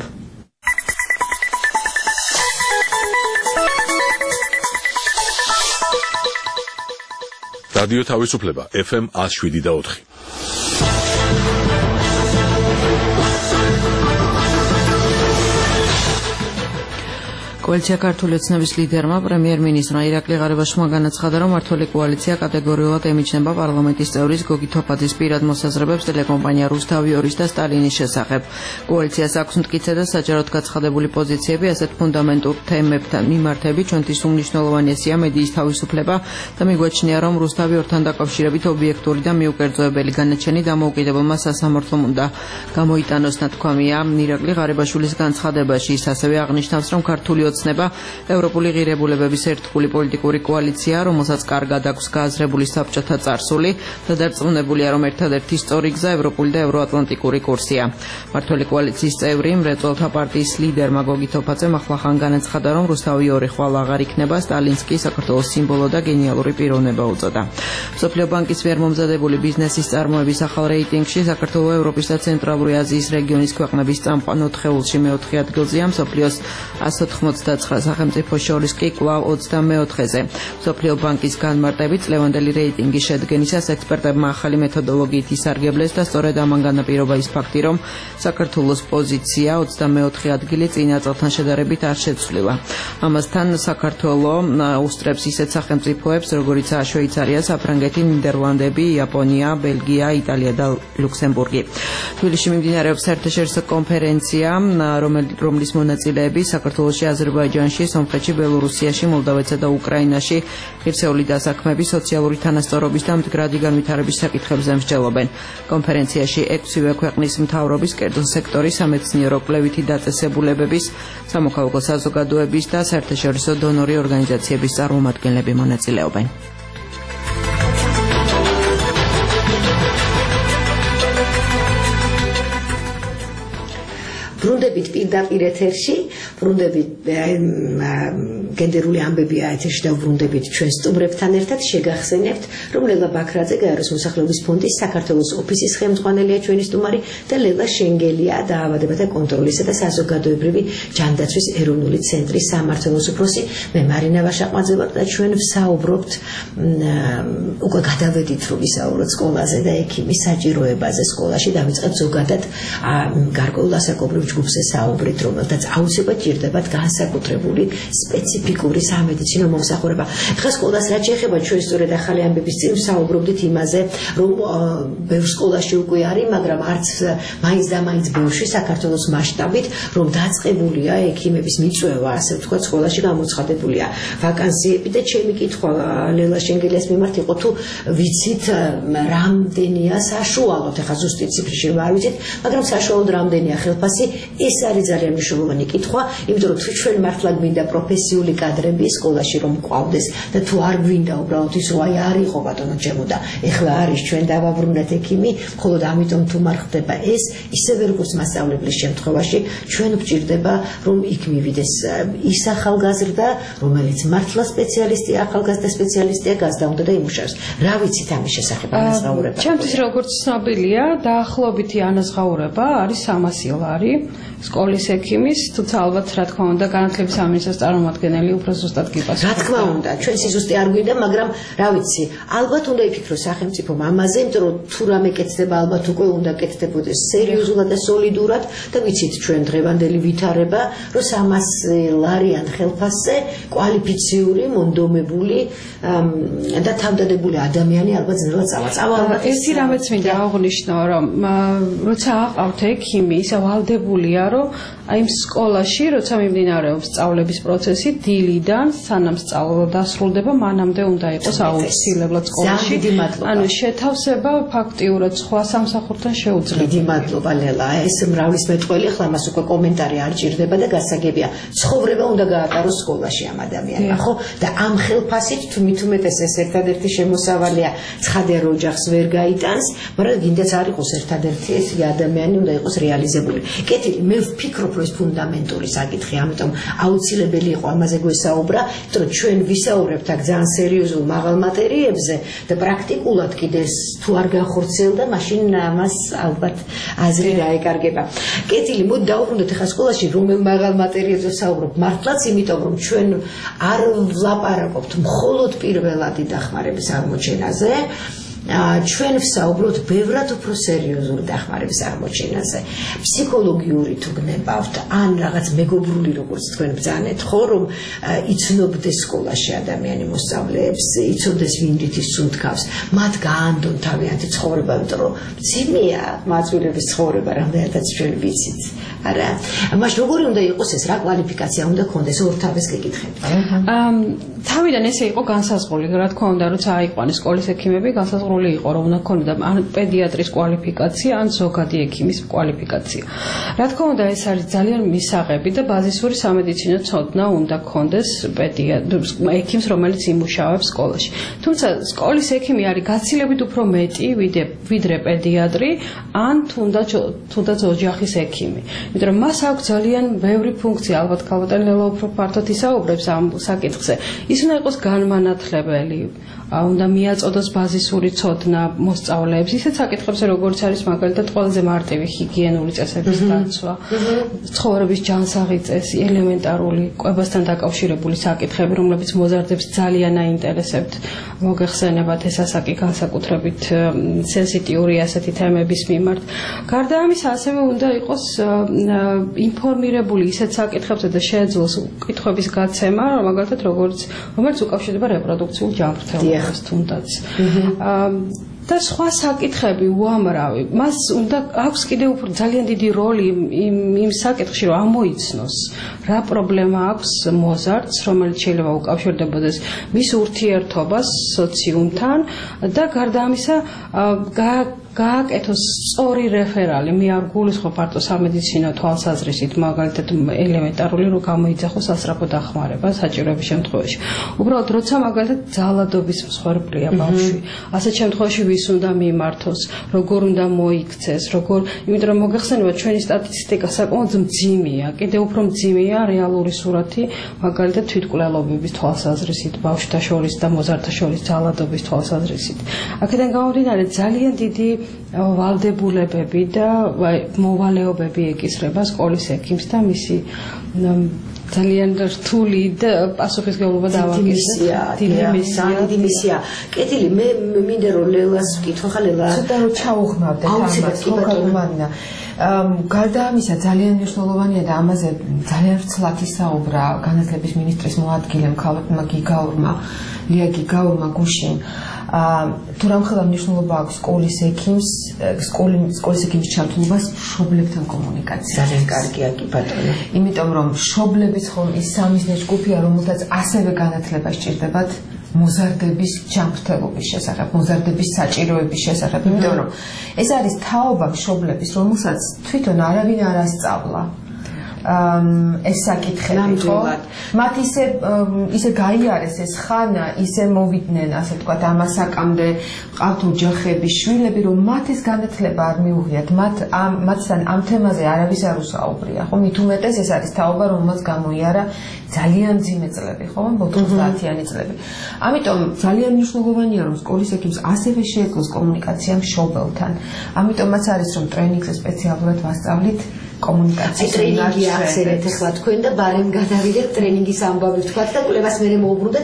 რადიო თავისუფლება ეფ ემ one oh seven და four. კოალიცია ქართული ოცნების ლიდერმა პრემიერ-მინისტრმა ირაკლი ღარიბაშვილმა განაცხადა, რომ მმართველი კოალიცია კატეგორიულად ემიჯნება პარლამენტის წევრის გოგი თოფაძის პირად მოსაზრებებს ტელეკომპანია რუსთავი ორის და სტალინის შესახებ. კოალიციას აქვს მტკიცე და საჯაროდ გაცხადებული პოზიციები ასეთ ფუნდამენტურ თემებთან მიმართებით, ჩვენთვის უმნიშვნელოვანესია მედიის თავისუფლება და მიგვაჩნია, რომ რუსთავი ორთან დაკავშირებით ობიექტური და მიუკერძოებელი განაჩენი დამოუკიდებელმა სასამართლომ უნდა გამოიტანოს, ნათქვამია ირაკლი ღარიბაშვილის განცხადებაში. ის ასევე აღნიშნავს, რომ ქართული ოცნება ევროპული ღირებულებების ერთგული პოლიტიკური კოალიციაა, რომელსაც კარგად აქვს გააზრებული საბჭოთა წარსული და დარწმუნებულია, რომ ერთადერთი სწორი გზა ევროპული და ევროატლანტიკური კურსია. მმართველი კოალიციის წევრი მრეწველთა პარტიის ლიდერმა გოგი თოფაძემ ახლახან განაცხადა, რომ რუსთავი ორი ხვალ აღარ იქნება, სტალინს კი საქართველოს სიმბოლო და გენიალური პიროვნება უწოდა. მსოფლიო ბანკის მიერ მომზადებული ბიზნესის წარმოების ახალ რეიტინგში საქართველო ევროპის და ცენტრალური აზიის რეგიონის ქვეყნების წამყვან ოთხეულში მეოთხე ადგილზეა, მსოფლიოს one hundred ოცდაცხრა სახელმწიფოს შორის კი კვლავ ოცდამეოთხეზე. მსოფლიო ბანკის განმარტებით წლევანდელი რეიტინგის შედგენისას ექსპერტებმა ახალი მეთოდოლოგიით ისარგებლეს და სწორედ ამან განაპირობა ის ფაქტი, რომ საქართველოს პოზიცია ოცდამეოთხე ადგილი წინა წელთან შედარებით არ შეცვლილა. ამასთან საქართველო უსწრებს ისეთ სახელმწიფოებს, როგორიცაა შვეიცარია, საფრანგეთი, ნიდერლანდები, იაპონია, ბელგია, იტალია და ლუქსემბურგი. თბილისში მიმდინარეობს საერთაშორისო კონფერენცია, რომლის მონაწილეები საქართველოში, აზერბაიჯანში, სომხეთში, ბელორუსიაში, მოლდავეთსა და უკრაინაში ღირსეული დასაქმების, სოციალური თანასწორობის და მდგრადი განვითარების საკითხებზე მსჯელობენ. კონფერენციაში ექვსივე ქვეყნის მთავრობის, კერძო სექტორის, სამეცნიერო კვლევითი დაწესებულებების, სამოქალაქო საზოგადოების და საერთაშორისო დონორი ორგანიზაციების წარმომადგენლები მონაწილეობენ. ბრუნდებით პირდაპირ ეთერში, ბრუნდებით გენდერული ამბებია ეთერში და ბრუნდებით ჩვენ სტუმრებთან ერთად შეგახსენებთ, რომ ლელა ბაქრაძე გაეროს მოსახლეობის ფონდის საქართველოს ოფისის ხელმძღვანელია ჩვენი სტუმარი და ლელა შენგელია დაავადებათა კონტროლისა და საზოგადოებრივი ჯანდაცვის ეროვნული ცენტრის სამმართველოს უფროსი. მე მარინა ვაშაყვაძე ვარ და ჩვენ ვსაუბრობთ უკვე გადავედით რომ ვისაუბროთ სკოლაზე და ექიმის საჭიროებაზე სკოლაში და ვიწყებთ ზოგადად გარკვეულ ასაკობრივ ჯგუფს ესაუბრით, რომელთაც აუცილებლად ჭირდებათ განსაკუთრებული სპეციფიკური სამედიცინო მომსახურება. ახლა სკოლას რაც შეეხება, ჩვენ სწორედ ახალი ამბების წინ ვსაუბრობდით იმაზე, რომ ბევრ სკოლაში უკვე არის, მაგრამ არც მაინც და მაინც ბევრში საქართველოს მასშტაბით, რომ დაწყებულია ექიმების მიწვევა, ასე ვთქვათ, სკოლაში გამოცხადებულია ვაკანსიები და ჩემი კითხვა ლელა შენგელიას მიმართ იყო, თუ ვიცით რამდენია საშუალოდ, ახლა ზუსტი ციფრში არ ვიცით, მაგრამ საშუალოდ რამდენია ხელფასი. ეს არის ძალიან მნიშვნელოვანი კითხვა, იმიტომ რომ თუ ჩვენ მართლა გვინდა პროფესიული კადრები სკოლაში რომ მყავდეს და თუ არ გვინდა უბრალოდ ის რომ აი არ იყო ბატონო ჩემო და ეხლა არის ჩვენ დავაბრუნეთ ექიმი, მხოლოდ ამიტომ თუ არ ხდება ეს, ისევე როგორც მასწავლებლის შემთხვევაში ჩვენ გვჭირდება რომ იქ მივიდეს ის ახალგაზრდა, რომელიც მართლა სპეციალისტია, ახალგაზრდა სპეციალისტია, გაზდაუნდა და იმუშავებს. რა ვიცით ამის შესახებ ანაზღაურება? ჩემთვის როგორც ცნობილია, დაახლოებითი ანაზღაურება არის სამასი ლარი სკოლის ექიმის, თუმცა ალბათ რა თქმა უნდა, განათლების სამინისტროს წარმომადგენელი უფრო ზუსტად გიპასუხებს. რა თქმა უნდა, ჩვენ სიზუსტე არ გვინდა, მაგრამ რა ვიცი, ალბათ უნდა იფიქროს სახელმწიფომ ამაზე, იმიტომ რომ თუ რამე კეთდება, ალბათ უკვე უნდა კეთდებოდეს სერიოზულად და სოლიდურად და ვიცით ჩვენ დღევანდელი ვითარება, რომ სამასი ლარიან ხელფასზე კვალიფიციური, მონდომებული და თავდადებული ადამიანი ალბათ ძნელად წავაწავა. ერთი რამეც მინდა აღვნიშნო, რომ როცა აყავთ ექიმი, ისა ვალდებულია, რომ აი იმ სკოლაში, როცა მიმდინარეობს სწავლების პროცესი, დილიდან სანამ სწავლა დასრულდება, მანამდე უნდა იყოს აუცილებლად სკოლაში. ანუ შეთავსება ფაქტიურად სხვა სამსახურთან შეუძლებელია. დიდი მადლობა ლელა. ეს მრავლისმეტყველი, ახლა მას უკვე კომენტარი არ ჭირდება და გასაგებია. ცხოვრება უნდა გაატაროს სკოლაში ამ ადამიანმა, ხო? და ამ ხელფასით თუმით უმეტეს ეს ერთადერთი შემოსავალია, ცხადია რომ ოჯახს ვერ გაიტანს, მაგრამ გინდაც არ იყოს ერთადერთი ეს ადამიანი უნდა იყოს რეალიზებული. კეთილი, მე ვფიქრობ, რომ ეს ფუნდამენტური საკითხი, ამიტომ აუცილებელი იყო ამაზე გვესაუბრა, იმიტომ რომ ჩვენ ვისაუბრებთ აქ ძალიან სერიოზულ მაღალ მატერიებზე და პრაქტიკულად კიდე თუ არ განხორციელდა, მაშინ ამას ალბათ აზრი დაეკარგება. კეთილი, მოდი დავუბრუნდეთ ახლა სკოლაში რომელ მაღალ მატერიებზე ვსაუბრობ, მართლაც იმიტომ რომ ჩვენ არ ვლაპარაკობთ მხოლოდ პირველადი დახმარების აღმოჩენაზე, ჩვენ ვსაუბრობთ ბევრად უფრო სერიოზული დახმარების აღმოჩენაზე. ფსიქოლოგიური თუ გნებავთ, ან რაღაც მეგობრული, როგორც თქვენ ბრძანეთ, ხო, რომ იცნობდეს სკოლაში ადამიანი მოსწავლეებს, იცოდეს ვინ რითი სუნთქავს, მათ გაანდონ თავიანთი ცხოვრება, იმიტომ რომ მძიმეა მაწვილების ცხოვრება, რამდენადაც ჩვენ ვიცით. არა, მაშ როგორი უნდა იყოს ეს, რა კვალიფიკაცია უნდა ქონდეს, ორთავეს გეკითხებით. თავიდან ესე იყო განსაზღვრული, რა თქმა უნდა, როცა აიყვანეს სკოლის ექიმები, განსაზღვრული იყო, რომ უნდა ქონოდა ან პედიატრის კვალიფიკაცია, ან ზოგადი ექიმის კვალიფიკაცია. რა თქმა უნდა, ეს არის ძალიან მისაღები და ბაზისური სამედიცინო ცოდნა უნდა ქონდეს ექიმს, რომელიც იმუშავებს სკოლაში. თუმცა სკოლის ექიმი არის გაცილებით უფრო მეტი ვიდრე პედიატრი, ან თუნდაც ოჯახის ექიმი. იმიტომ რომ მას აქვს ძალიან ბევრი ფუნქცია, ალბათ ქალბატონი ლელა უფრო ფართოდ ისაუბრებს ამ საკითხზე. ის უნდა იყოს განმანათლებელი, უნდა მიაწოდოს ბაზისური ცოდნა მოსწავლეებს, ისეთ საკითხებზე, როგორც არის მაგალითად ყველაზე მარტივი ჰიგიენური წესების დაცვა, ცხოვრების ჯანსაღი წესი, ელემენტარული კვებასთან დაკავშირებული საკითხები, რომლებიც მოზარდებს ძალიან აინტერესებთ. მოგეხსენებათ ეს ასაკი განსაკუთრებით სენსიტიური ასეთი თემების მიმართ. გარდა ამისა, ასევე უნდა იყოს ინფორმირებული ისეთ საკითხებზე და შეეძლოს კითხვების გაცემა, მაგალითად როგორც რომელიც უკავშირდება რეპროდუქციულ ჯანმრთელობას თუნდაც. და სხვა საკითხები უამრავი. მას უნდა აქვს კიდევ უფრო ძალიან დიდი როლი იმ იმ საკითხში, რომ ამოიცნოს რა პრობლემა აქვს მოზარდს, რომელიც შეიძლება უკავშირდებოდეს მის ურთიერთობას სოციუმთან და გარდა ამისა გააკეთოს სწორი რეფერალი. მე არ გულისხმობ მარტო სამედიცინო თვალსაზრისით, მაგალითად ელემენტარული, რომ გამოიძახოს ასწრაფო დახმარება საჭიროების შემთხვევაში. უბრალოდ როცა მაგალითად ძალადობის მსხვერპლია ბავშვი, ასეთ შემთხვევაში ვის უნდა მიმართოს, როგორ უნდა მოიქცეს, როგორ, იმიტომ რომ მოგეხსენებათ ჩვენი სტატისტიკა საკმაოდ მძიმეა, კიდევ უფრო მძიმეა რეალური სურათი, მაგალითად თვითმკვლელობების თვალსაზრისით, ბავშვთა შორის და მოზარდთა შორის ძალადობის თვალსაზრისით. აქედან გამომდინარე ძალიან დიდი ვალდებულებები და მოვალეობები ეკისრება სკოლის ექიმს და მისი ძალიან რთული და პასუხისმგებლობა დავაკისრა. დიდი მისია, დიდი მისია. კეთილი, მე მინდა რომ ლელას ვკითხო, ხა ლელა. ცოტა რომ ჩაუხმავდეთ ამას, თქო, გარდა ამისა ძალიან მნიშვნელოვანია და ამაზე ძალიან ვრცლად ისაუბრა განათლების მინისტრის მოადგილემ ქალბატონმა გიგაურმა, ლია გიგაურმა გუშინ. თუ რამხელა მნიშვნელობა აქვს სკოლის ექიმს, სკოლის ექიმის ჩართულობას მშობლებთან კომუნიკაცია. ძალიან კარგია კი ბატონო. იმიტომ რომ მშობლების ხომ ის სამიზნე ჯგუფია, რომელთაც ასევე განათლება სჭირდებათ მოზარდების ჯანმრთელობის შესახებ, მოზარდების საჭიროების შესახებ, იმიტომ რომ ეს არის თაობა მშობლების, რომელსაც თვითონ არავინ არ ასწავლა. ეს საკითხები, ხო? მათ ისე ისე გაიარეს ეს ხანა, ისე მოვიდნენ, ასე ვთქვათ, ამასაკამდე ყავთ ოჯახები, შვილები, რომ მათ ეს განათლება არ მიუღიათ, მათ მათთან ამ თემაზე არავის არ უსაუბრია, ხო? მით უმეტეს ეს არის თაობა, რომელსაც გამოიარა ძალიან მძიმე წლები, ხო? ოთხმოცდაათიანი წლები. ამიტომ ძალიან მნიშვნელოვანია, რომ სკოლის ექიმს ასევე შეეძლოს კომუნიკაცია მშობელთან. ამიტომაც არის, რომ ტრენინგზე სპეციალურად ვასწავლით კომუნიკაციის ტრენინგი ახსენეთ ახლა თქვენ და ბარემ გადავიდეთ ტრენინგის ამბავი თქვათ და კვლევას მე მოვუბრუნდეთ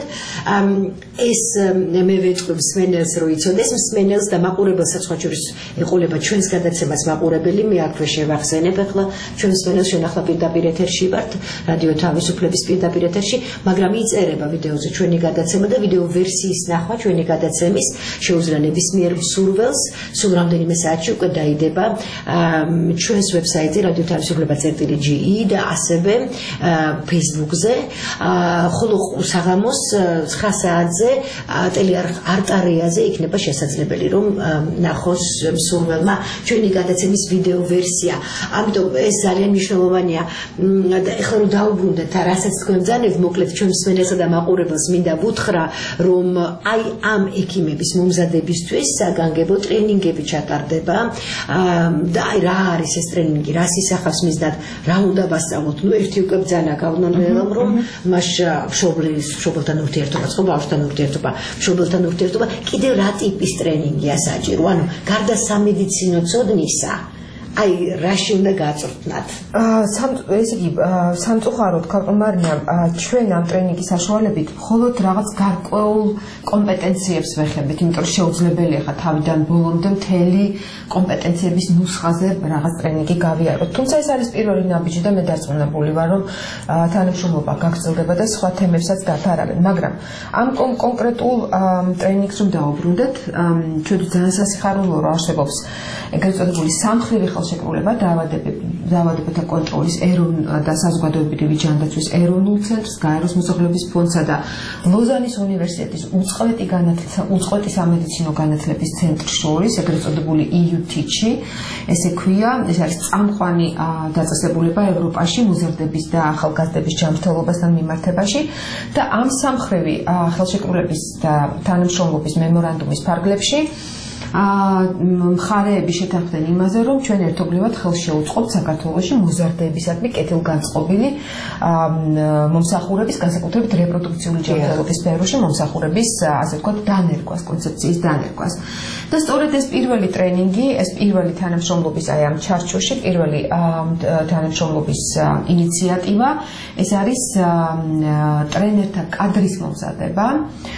ეს მე ვეთქვი მსმენელს რო იცოდეს მსმენელს და მაყურებელსაც სხვა შორის ეყოლება ჩვენს გადაცემას მაყურებელი მე აქვე შევახსენებ ახლა ჩვენ მსმენელს ჩვენ ახლა პირდაპირ ეთერში ვართ რადიო თავისუფლების პირდაპირ ეთერში მაგრამ იწერება ვიდეოზე ჩვენი გადაცემა და ვიდეო ვერსიის ნახვა ჩვენი გადაცემის შეუძლია ნებისმიერ მსურველს სულ რამდენიმე საათში უკვე დაიდება ჩვენს ვებსაიტზე რადიო თავისუფლება წერტილი ჯი ი და ასევე Facebook-ზე ხოლო საღამოს ცხრა საათზე ტელეარტარიაზე იქნება შესაძლებელი რომ ნახოს მსურველმა ჩვენი გადაცემის ვიდეო ვერსია ამიტომ ეს ძალიან მნიშვნელოვანია და ეხლა რომ დაუბრუნდეთ რასაც თქვენ ბრძანებთ მოკლედ ჩვენ მსმენელსა და მაყურებელს მინდა ვუთხრა რომ აი ამ ექიმების მომზადებისთვის საგანგებო ტრენინგები ჩატარდება და აი რა არის ეს ტრენინგი რას ისახავს მისდათ რა უნდა ვასწავლოთ ნუ ერთი უკვე ბრძანა გავვნანელამ რომ მას მშობლის მშობელთან ურთიერთობა ხო ბავშვთან ურთიერთობა მშობელთან ურთიერთობა კიდევ რა ტიპის ტრენინგია საჭირო ანუ გარდა სამედიცინო ცოდნისა აი რაში უნდა გაწვრთნათ ეს იგი სამწუხაროდ ქალყმარია ჩვენ ამ ტრენინგის საშუალებით მხოლოდ რაღაც გარკვეულ კომპეტენციებს ვეხებით იმიტომ რომ შეუძლებელია ხა თავიდან ბოლომდე მთელი კომპეტენციების ნუსხაზე რაღაც ტრენინგი გავიაროთ თუმცა ეს არის პირველი ნაბიჯი და მე დარწმუნებული ვარ რომ თანამშრომლობა გაგრძელდება და სხვა თემებსაც დათარავენ მაგრამ ამ კონკრეტულ ტრენინგს რომ დაუბრუნდეთ ჩვენ ძალიან სასიხარულოა რომ არსებობს ეგრეთ წოდებული სამხრივი ხელშეკრულება დაავადებათა კონტროლის და საზოგადოებრივი ჯანდაცვის ეროვნულ ცენტრს, გაეროს მოსახლეობის ფონდსა და ლოზანის უნივერსიტეტის უწყვეტი სამედიცინო განათლების ცენტრს შორის, ეგრეთ წოდებული ი იუ თი-ში, ესე ქვია, ეს არის წამყვანი დაწესებულება ევროპაში მოზარდების და ახალგაზრდების ჯანმრთელობასთან მიმართებაში და ამ სამხრივი ხელშეკრულების და თანამშრომლობის მემორანდუმის ფარგლებში მხარეები შეთანხმდნენ იმაზე, რომ ჩვენ ერთობლივად ხელს შეუწყობთ საქართველოში მოზარდებისადმი კეთილგანწყობილი მომსახურების, განსაკუთრებით რეპროდუქციული ჯანმრთელობის სფეროში მომსახურების, ასე ვთქვათ, დანერგვას, კონცეფციის დანერგვას. და სწორედ ეს პირველი ტრენინგი, ეს პირველი თანამშრომლობის აი ამ ჩარჩოში, პირველი თანამშრომლობის ინიციატივა, ეს არის ტრენერთა კადრის მომზადება.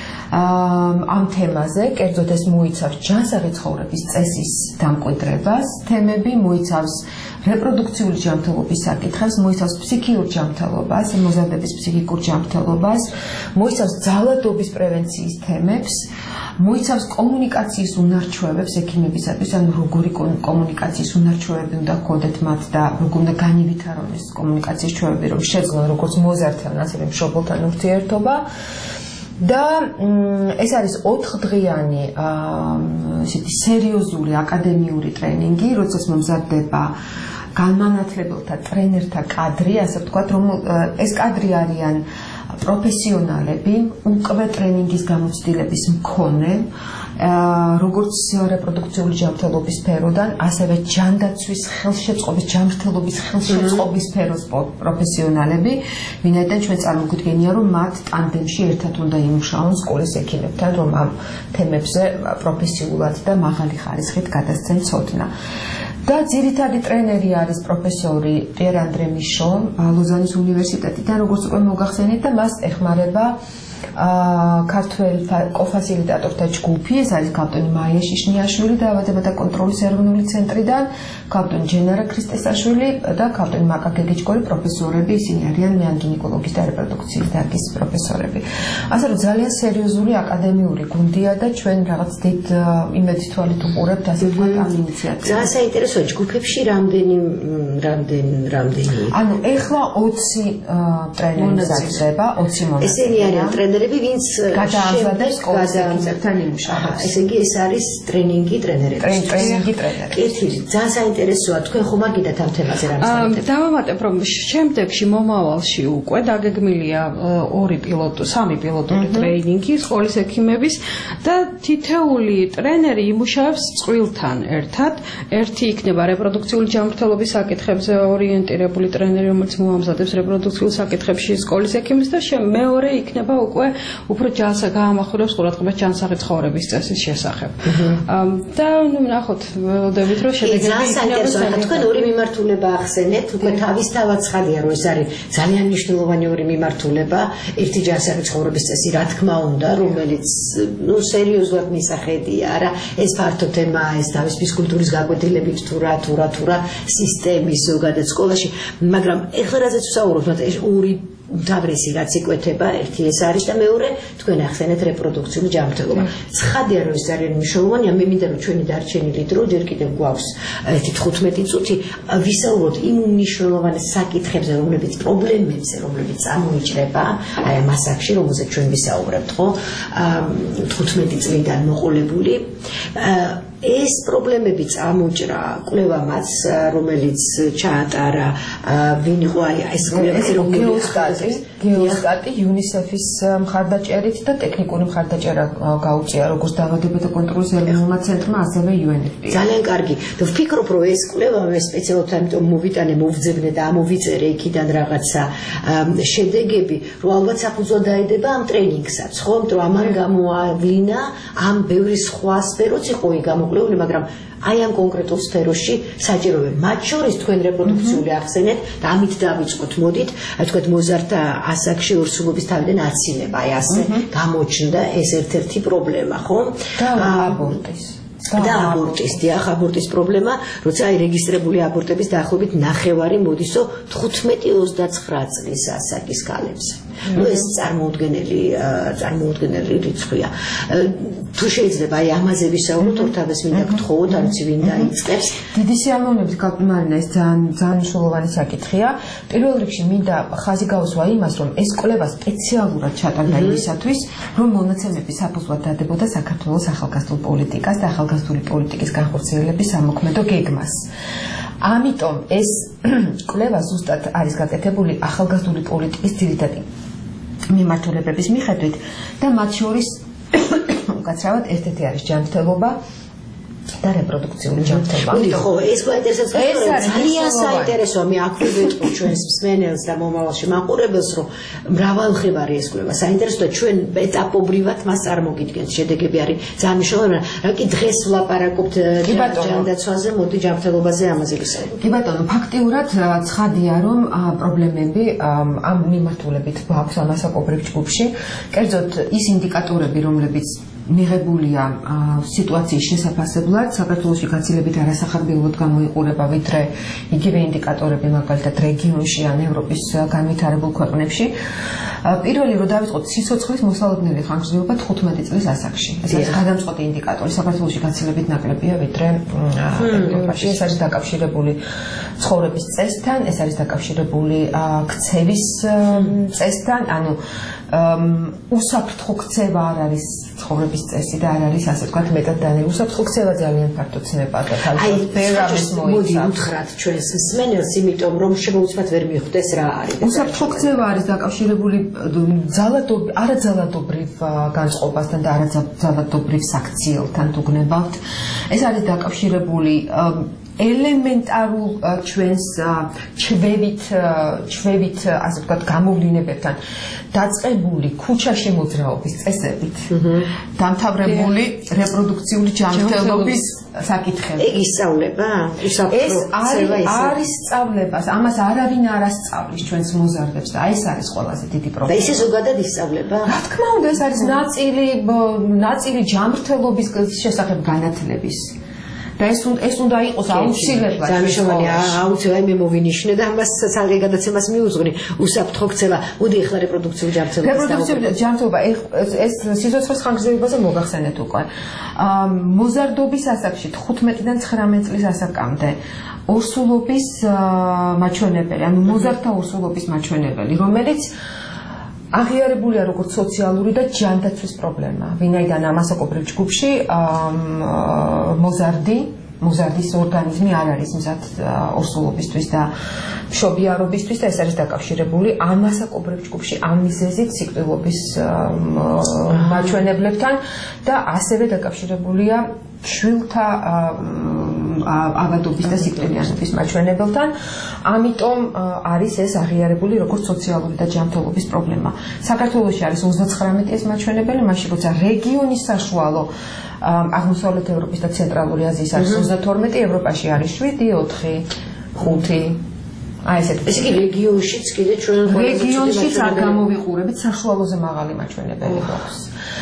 ამ თემაზე, კერძოდ ეს მოიცავს ჯანსაღი ცხოვრების წესის დამკვიდრებას, თემები მოიცავს რეპროდუქციული ჯანმრთელობის საკითხებს, მოიცავს ფსიქიურ ჯანმრთელობას, მოზარდების ფსიქიკურ ჯანმრთელობას, მოიცავს ძალადობის პრევენციის თემებს, მოიცავს კომუნიკაციის უნარჩვევებს ექიმებისათვის, ანუ როგორი კომუნიკაციის უნარჩვევები უნდა ჰქონდეთ მათ და როგორ უნდა განივითარონ ეს კომუნიკაციის ჩვევები, რომ შეძლონ როგორც მოზარდთან, ასევე მშობელთან ურთიერთობა. და ეს არის ოთხდღიანი ესეთი სერიოზული აკადემიური ტრენინგი, როდესაც მომზადდება განმანათლებელთა ტრენერთა კადრი, ასე ვთქვათ, რომ ეს კადრი არიან პროფესიონალები, უკვე ტრენინგის გამოცდილების მქონე, როგორც რეპროდუქციული ჯანმრთელობის სფეროდან, ასევე ჯანდაცვის ხელშეწყობის, ჯანმრთელობის ხელშეწყობის სფეროს პროფესიონალები, ვინაიდან ჩვენ წარმოგვიდგენია, რომ მათ ტანდემში ერთად უნდა იმუშაონ სკოლის ექიმებთან, რომ ამ თემებზე პროფესიულად და მაღალი ხარისხით გადასცენ ცოდნა. და ძირითადი ტრენერი არის პროფესორი პიერ ანდრე მიშო, ლოზანის უნივერსიტეტიდან, როგორც უკვე მოგახსენეთ და მას ეხმარება ქართველ კოფასილიტატორთა ჯგუფი, ეს არის კაპტონი მაია შიშნიაშვილი დაავადებათა კონტროლის ეროვნული ცენტრიდან, კაპტონი ჯენარა ქრისტესაშვილი და კაპტონი მაკა გეგეჭკორი პროფესორები, ისინი არიან მეანგინეკოლოგიის და რეპროდუქციის დარგის პროფესორები. ასე რომ ძალიან სერიოზული აკადემიური გუნდია და ჩვენ რაღაც დიდ იმედის თვალით უყურებთ ასე ვთქვათ ამ ინიციატივას. ძალიან საინტერესოა ჯგუფებში რამდენი რამდენი რამდენი. ანუ ეხლა ოცი ტრენერი მზადდება, ოცი მონაწილე. ესენი არიან ტრენერები, ვინც გადაამზადებს სკოლის ექიმებთან იმუშავებს. ესე იგი ეს არის ტრენინგი ტრენერებისთვის. ტრენინგი ტრენერები. კეთილი, ძალიან საინტერესოა. თქვენ ხომ არ გიდათ ამ თემაზე რამე საინტერესო? დავამატებ, რომ შემდეგში მომავალში უკვე დაგეგმილია ორი პილოტი, სამი პილოტური ტრენინგი სკოლის ექიმების და თითეული ტრენერი იმუშავებს წყვილთან ერთად. ერთი იქნება რეპროდუქციული ჯანმრთელობის საკითხებზე ორიენტირებული ტრენერი, რომელიც მოამზადებს რეპროდუქციულ საკითხებში სკოლის ექიმს და მეორე იქნება უკვე უკვე უფრო ჯანსა გაამახვილებს ყურადღებას ჯანსაღი ცხოვრების წესის შესახებ. და ნუ ნახოთ ველოდებით რომ შედეგები იქნება. თქვენ ორი მიმართულება ახსენეთ, უკვე თავისთავად ცხადია რომ ეს არის ძალიან მნიშვნელოვანი ორი მიმართულება, ერთი ჯანსაღი ცხოვრების წესი, რა თქმა უნდა, რომელიც ნუ სერიოზულად მისახედია, არა, ეს ფართო თემაა, ეს თავისუფლის კულტურის გაკვეთილებით თუ რა თუ რა თუ რა სისტემის ზოგადად სკოლაში, მაგრამ ეხლა რაზეც ვსაუბრობთ, ეს ორი თავრისი რაც იკვეთება, ერთი ეს არის და მეორე თქვენ ახსენეთ რეპროდუქციული ჯანმრთელობა. ცხადია რომ ეს ძალიან მნიშვნელოვანია, მე მინდა რომ ჩვენი დარჩენილი დრო ჯერ კიდევ გვაქვს ერთი თხუთმეტი წუთი ვისაუბროთ იმ მნიშვნელოვან საკითხებზე, რომლებიც პრობლემებზე, რომლებიც წარმოიჭრება აი ამ ასაკში, რომელზეც ჩვენ ვისაუბრებთ, ხო? თხუთმეტი წლიდან მოყოლებული. ეს პრობლემები წამოჭრა კვლევამაც, რომელიც ჩაატარა, ვინ იყო აი ეს გეოსტატი, გეოსტატი იუნისეფის მხარდაჭერით და ტექნიკური მხარდაჭერა გაუწია როგორც დაავადებათა კონტროლის ეროვნულმა ცენტრმა, ასევე იუ εν ეფ პი. ძალიან კარგი. და ვფიქრობ, რომ ეს კვლევა მე სპეციალურად ამიტომ მოვიტანე, მოვძებნე და ამოვიწერე იქიდან რაღაცა შედეგები, რომ ალბათ საფუძვლად დაედება ამ ტრენინგსაც, ხო? რომ ამან გამოავლინა ამ ბევრი სხვა სფეროც იყო იგი მაგრამ აი ამ კონკრეტულ სფეროში საჭიროა მათ შორის თქვენ რეპროდუქციული ახსენეთ და ამით დავიწყოთ მოდით თქვათ მოზარდთა ასაკში ორსულობის თავიდან აცილება აი ასე გამოჩნდა ეს ერთ-ერთი პრობლემა ხო და აბორტის და აბორტის დიახ აბორტის პრობლემა როცა აი რეგისტრირებული აბორტების დაახლოებით ნახევარი მოდისო თხუთმეტი ოცდაცხრა წლის ასაკის ქალებზე ну ეს წარმოუდგენელი წარმოუდგენელი რიცხვია თუ შეიძლება აი ამაზე ვისაუბროთ ორთავეს მინდა გთხოვოთ არც ვინ დაიწყებს დიდი სიამოვნებით კალპიმარინა ეს ძალიან ძალიან მნიშვნელოვანი საკითხია პირველ რიგში მინდა ხაზი გავუსვა იმას რომ ეს კვლევა სპეციალურად ჩატარდა იმისათვის რომ მონაცემები საფუძვლად დადებოდა საქართველოს ახალგაზრდულ პოლიტიკას და ახალგაზრდული პოლიტიკის განხორციელების სამოქმედო გეგმას ამიტომ ეს კვლევა ზუსტად არის გაკეთებული ახალგაზრდული პოლიტიკის ძირითადი მიმართულებების მიხედვით და მათ შორის უკაცრავად ერთ-ერთი არის ჯანმრთელობა და რეპროდუქციული ჯანმრთელობა. ხო, ეს გვაინტერესებს ძალიან საინტერესოა. მე აქ ვიტყვი ჩვენს მსმენელს და მომავალში მაყურებელს, რომ მრავალხებარი ეს კვლევა საინტერესოა და ჩვენ ეტაპობრივად მას წარმოგიდგენთ. შედეგები არის ძალიან მნიშვნელოვანი. რა კი დღეს ვლაპარაკობთ ჯანდაცვაზე, მოდი ჯანმრთელობაზე ამაზე ვისაუბროთ. კი ბატონო, ფაქტიურად ცხადია, რომ პრობლემები ამ მიმართულებით გვაქვს ამ ასაკობრივ ჯგუფში. კერძოდ ის ინდიკატორები, რომლებიც მიღებულია სიტუაციის შესაფასებლად საქართველოში გაცილებით არასახარბიელოდ გამოიყურება ვიდრე იგივე ინდიკატორები მაგალითად რეგიონში ან ევროპის განვითარებულ ქვეყნებში პირველი რომ დავიწყოთ სიცოცხლის მოსალოდნელი ხანგრძლივობა თხუთმეტი წლის ასაკში ეს არის გადამწყვეტი ინდიკატორი საქართველოში გაცილებით ნაკლებია ვიდრე ევროპაში ეს არის დაკავშირებული ცხოვრების წესთან ეს არის დაკავშირებული ქცევის წესთან ანუ უსაფრთხო ქცევა არ არის ცხოვრების წესი და არ არის ასე ვთქვათ მეტად დანერგილი უსაფრთხო ქცევა ძალიან ფართო ცნება და თავის ფერამის მოიცავს. მოდი უთხრათ ჩვენს მსმენელს, იმიტომ რომ შემოუცმად ვერ მიხვდეს რა არის. უსაფრთხო ქცევა არის დაკავშირებული ძალადობრივ არაძალადობრივ განწყობასთან და არაძალადობრივ საქციელთან თუ გნებავთ. ეს არის დაკავშირებული ელემენტარულ ჩვენს ჩვევით ჩვევით ასე ვთქვათ გამოვლინებებთან დაწყებული ქუჩაში მოძრაობის წესებით დამთავრებული რეპროდუქციული ჯანმრთელობის საკითხები. ეგ ისწავლება? ეს არის სწავლებას, ამას არავინ არ ასწავლის ჩვენს მოზარდებს და აი ეს არის ყველაზე დიდი პრობლემა. და ისე ზოგადად ისწავლება? რა თქმა უნდა, ეს არის ნაწილი ნაწილი ჯანმრთელობის შესახებ განათლების. და ეს ეს უნდა იყოს აუცილებლად. ძალიან აუცილებლად მე მოვინიშნე და ამას ცალკე გადაცემას მიუძღვნი. უსაფრთხო ქცევა, მოდი ახლა რეპროდუქციული ჯანმრთელობა. რეპროდუქციული ჯანმრთელობა ეს სიცოცხლის ხანგრძლივობაზე მოგახსენეთ უკვე. მოზარდობის ასაკში თხუთმეტიდან ცხრამეტ წლის ასაკამდე ორსულობის მაჩვენებელი, ანუ მოზარდთა ორსულობის მაჩვენებელი, რომელიც აღიარებულია როგორც სოციალური და ჯანდაცვის პრობლემა. ვინაიდან ამ ასაკობრივ ჯგუფში მოზარდი, მოზარდის ორგანიზმი არ არის მზად ორსულობისთვის და მშობიარობისთვის და ეს არის დაკავშირებული ამ ასაკობრივ ჯგუფში ამ მიზეზით სიკვდილობის მაჩვენებლებთან და ასევე დაკავშირებულია შვილთა ავადობის და სიკვდილიანობის მაჩვენებელთან. ამიტომ არის ეს აღიარებული როგორც სოციალური და ჯანმრთელობის პრობლემა. საქართველოში არის ოცდაცხრამეტი ეს მაჩვენებელი, მაშინ როცა რეგიონის საშუალო აღმოსავლეთ ევროპის და ცენტრალური აზიის არის ოცდათორმეტი, ევროპაში არის შვიდი, ოთხი, ხუთი. აი ესეთი. ესე იგი რეგიონშიც კიდე ჩვენ რეგიონშიც არ გამოვიყურებით, საშუალოზე მაღალი მაჩვენებელი გვაქვს.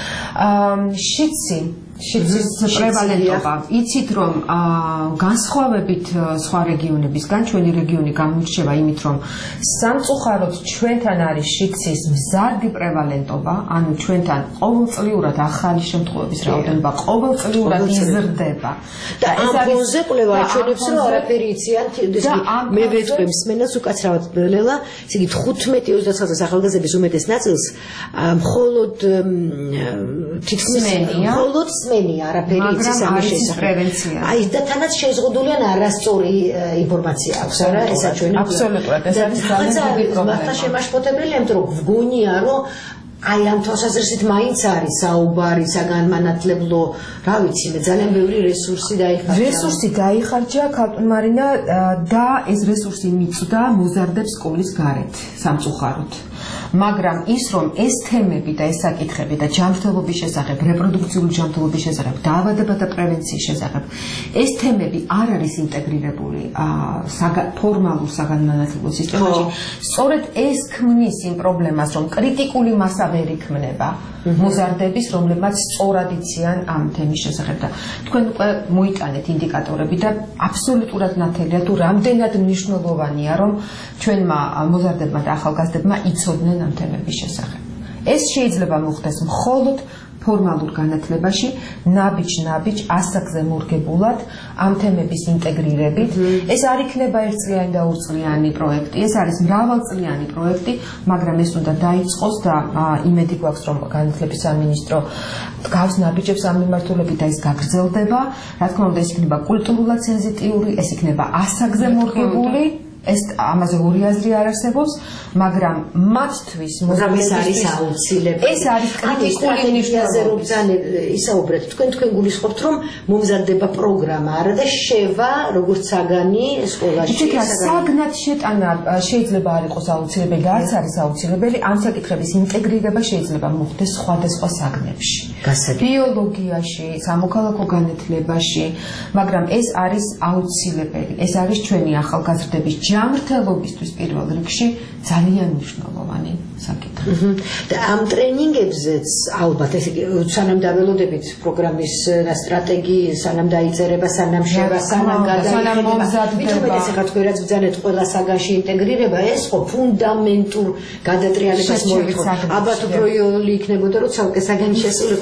შიცი შიცის პრევალენტობა. იცით რომ განსხვავებით სხვა რეგიონებისგან ჩვენი რეგიონი გამოირჩევა იმით რომ სამწუხაროდ ჩვენთან არის შიცის მზარდი პრევალენტობა, ანუ ჩვენთან ყოველწლიურად ახალი შემთხვევების რაოდენობა ყოველწლიურად იზრდება. და ეს არის კვლევა აჩვენებს რომ არაფერი იციან, მე ვეწყებ მსმენელს უკაცრავად ლელა, ესე იგი თხუთმეტი ოცდაცხრა ახალგაზრდების უმეტეს ნაწილს მხოლოდ თითქმის მხოლოდ სმენია, არაფერი იცის ამის შესახებ. აი და თანაც შეზღუდული ან არასწორი ინფორმაცია აქვს, არა? ეს აჩვენებს. აბსოლუტურად, ეს არის ძალიან დიდი პრობლემა. მართლა შემაშფოთებელია, იმიტომ რომ ვგონია, რომ აი ამ თვალსაზრისით მაინც არის საუბარი საგანმანათლებლო, რა ვიცი, მე ძალიან ბევრი რესურსი დაიხარჯა. რესურსი დაიხარჯა ქალბატონ მარინა და ეს რესურსი მიწვდა მოზარდებს სკოლის გარეთ, სამწუხაროდ. მაგრამ ის რომ ეს თემები და ეს საკითხები და ჯანმრთელობის შესახებ, რეპროდუქციული ჯანმრთელობის შესახებ, დაავადებათა პრევენციის შესახებ, ეს თემები არ არის ინტეგრირებული ფორმალურ საგანმანათლებლო სისტემაში. სწორედ ეს ქმნის იმ პრობლემას, რომ კრიტიკული მასა ვერ იქმნება მოზარდების, რომლებმაც სწორად იციან ამ თემის შესახებ და თქვენ უკვე მოიტანეთ ინდიკატორები და აბსოლუტურად ნათელია თუ რამდენად მნიშვნელოვანია რომ ჩვენმა მოზარდებმა და ახალგაზრდებმა იცოდნენ ამ თემების შესახებ. ეს შეიძლება მოხდეს მხოლოდ ფორმალურ განათლებაში, ნაბიჯ-ნაბიჯ, ასაკზე მორგებულად ამ თემების ინტეგრირებით. ეს არ იქნება ერთწლიანი და ორწლიანი პროექტი, ეს არის მრავალწლიანი პროექტი, მაგრამ ეს უნდა დაიწყოს და იმედი გვაქვს, რომ განათლების სამინისტრო გავს ნაბიჯებს ამ მიმართულებით და ეს გაგრძელდება. რა თქმა უნდა, ეს იქნება კულტურულად სენზიტიური, ეს იქნება ასაკზე მორგებული. ეს ამაზე ორი აზრი არ არსებობს, მაგრამ მათთვის ეს არის აუცილებელი. ეს არის კრიტიკული მნიშვნელობა. ისაუბრეთ, თქვენ თქვენ გულისხმობთ, რომ მომზადდება პროგრამა, არა და შევა როგორც საგანი სკოლაში. იცით, საგნად შეტანა შეიძლება არ იყოს აუცილებელი, არც არის აუცილებელი, ამ საკითხების ინტეგრირება შეიძლება მოხდეს სხვადასხვა საგნებში. ბიოლოგიაში, სამოქალაქო განათლებაში, მაგრამ ეს არის აუცილებელი. ეს არის ჩვენი ახალგაზრდების ჯანმრთელობისთვის პირველ რიგში ძალიან მნიშვნელოვანი საკითხი. და ამ ტრენინგებზეც ალბათ ესე იგი სანამ დაველოდებით პროგრამის სტრატეგიის, სანამ დაიწერება, სანამ შევა, სანამ გადაიხადება. ეს ახლა თქვენ რაც ბრძანეთ ყველა საგანში ინტეგრირება, ეს ხო ფუნდამენტურ გადატრიალებას მოითხოვს. ალბათ უფრო იოლი იქნებოდა, რომ ცალკე საგანი შესულიყო.